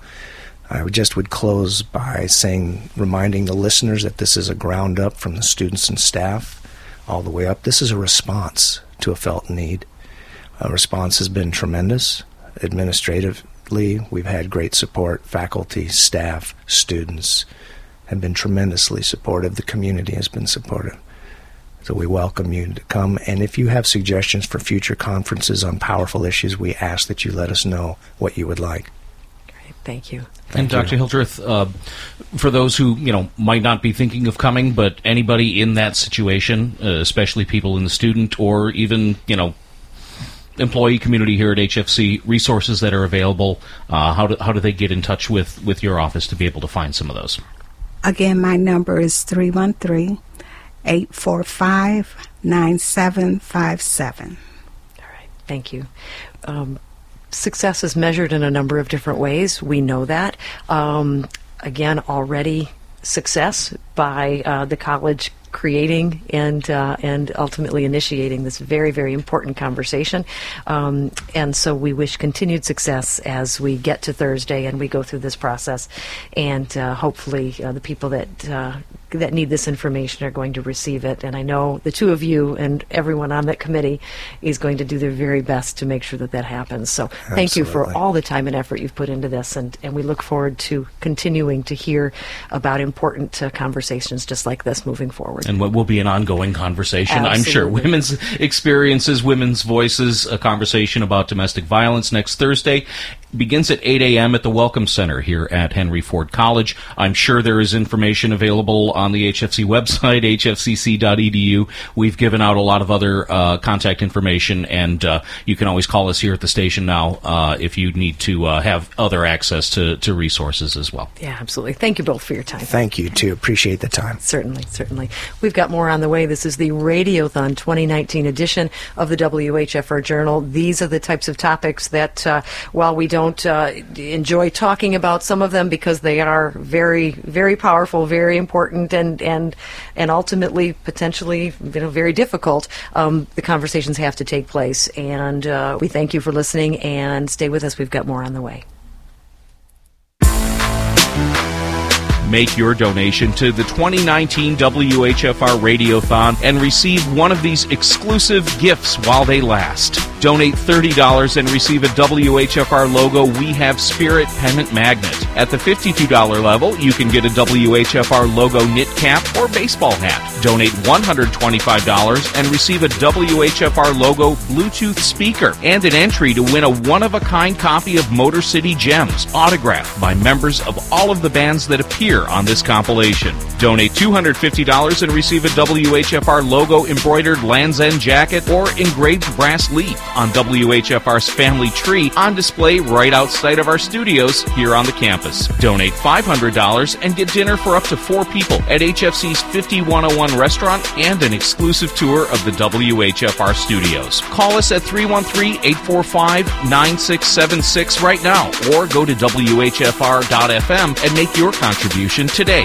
I just would close by saying, reminding the listeners that this is a ground up from the students and staff all the way up. This is a response to a felt need. A response has been tremendous. Administratively, we've had great support. Faculty, staff, students have been tremendously supportive. The community has been supportive. So we welcome you to come. And if you have suggestions for future conferences on powerful issues, we ask that you let us know what you would like. Great. Thank you. And Doctor Hildreth, uh, for those who you know might not be thinking of coming, but anybody in that situation, uh, especially people in the student or even you know employee community here at H F C, resources that are available, uh, how do how do they get in touch with, with your office to be able to find some of those? Again, my number is three one three, eight four five, nine seven five seven. All right. Thank you. Um, Success is measured in a number of different ways. We know that. Um, again, already success by uh, the college creating and uh, and ultimately initiating this very, very important conversation. Um, and so we wish continued success as we get to Thursday and we go through this process. And uh, hopefully uh, the people that uh, that need this information are going to receive it. And I know the two of you and everyone on that committee is going to do their very best to make sure that that happens. So thank Absolutely. you for all the time and effort you've put into this, and, and we look forward to continuing to hear about important uh, conversations just like this moving forward. And what will be an ongoing conversation, Absolutely. I'm sure. Women's experiences, women's voices, a conversation about domestic violence next Thursday. Begins at eight a.m. at the Welcome Center here at Henry Ford College. I'm sure there is information available on the H F C website, h f c c dot e d u. We've given out a lot of other uh, contact information, and uh, you can always call us here at the station now uh, if you need to uh, have other access to, to resources as well. Yeah, absolutely. Thank you both for your time. Thank you, too. Appreciate the time. Certainly, certainly. We've got more on the way. This is the Radiothon twenty nineteen edition of the W H F R Journal. These are the types of topics that, uh, while we don't Don't uh, enjoy talking about some of them because they are very, very powerful, very important, and and and ultimately potentially, you know, very difficult. Um, the conversations have to take place, and uh, we thank you for listening. And stay with us. We've got more on the way. Make your donation to the twenty nineteen W H F R Radiothon and receive one of these exclusive gifts while they last. Donate thirty dollars and receive a W H F R logo We Have Spirit pendant magnet. At the fifty-two dollars level, you can get a W H F R logo knit cap or baseball hat. Donate one hundred twenty-five dollars and receive a W H F R logo Bluetooth speaker and an entry to win a one-of-a-kind copy of Motor City Gems, autographed by members of all of the bands that appear on this compilation. Donate two hundred fifty dollars and receive a W H F R logo embroidered Land's End jacket or engraved brass leaf on W H F R's family tree on display right outside of our studios here on the campus. Donate five hundred dollars and get dinner for up to four people at H F C's fifty-one oh one restaurant and an exclusive tour of the W H F R studios. Call us at three one three, eight four five, nine six seven six right now or go to W H F R dot F M and make your contribution today.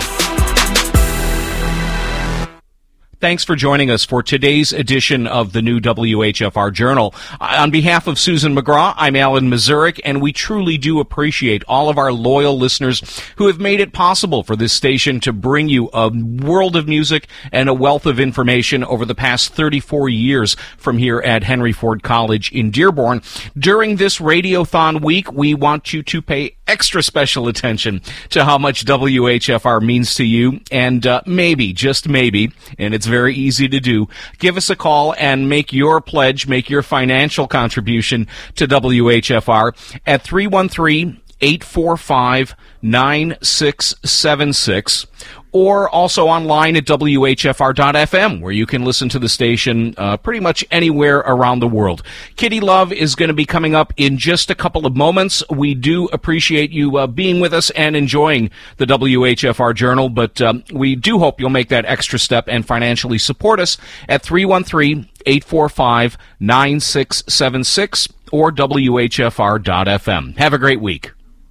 Thanks for joining us for today's edition of the new W H F R Journal. On behalf of Susan McGraw, I'm Alan Mazurek, and we truly do appreciate all of our loyal listeners who have made it possible for this station to bring you a world of music and a wealth of information over the past thirty-four years from here at Henry Ford College in Dearborn. During this Radiothon week, we want you to pay extra special attention to how much W H F R means to you, and uh, maybe, just maybe, and it's very easy to do, give us a call and make your pledge, make your financial contribution to W H F R at three one three, eight four five, nine six seven six, or also online at W H F R dot F M, where you can listen to the station uh, pretty much anywhere around the world. Kitty Love is going to be coming up in just a couple of moments. We do appreciate you uh, being with us and enjoying the W H F R Journal, but um, we do hope you'll make that extra step and financially support us at three one three, eight four five, nine six seven six or W H F R dot F M. Have a great week.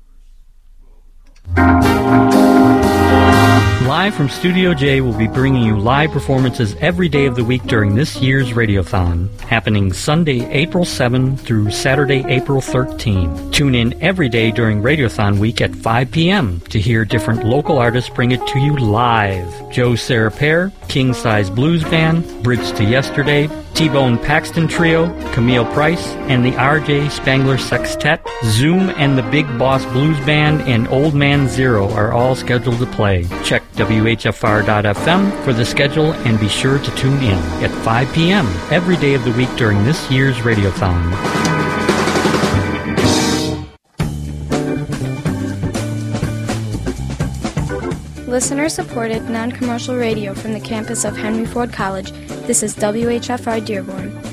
Live from Studio J, we'll be bringing you live performances every day of the week during this year's Radiothon, happening Sunday, April seventh through Saturday, April thirteenth. Tune in every day during Radiothon week at five p.m. to hear different local artists bring it to you live. Joe Sarah Pear, King Size Blues Band, Bridge to Yesterday, T-Bone Paxton Trio, Camille Price, and the R J Spangler Sextet, Zoom and the Big Boss Blues Band, and Old Man Zero are all scheduled to play. Check W H F R dot F M for the schedule and be sure to tune in at five p.m. every day of the week during this year's Radiothon. Listener-supported, non-commercial radio from the campus of Henry Ford College. This is W H F R Dearborn.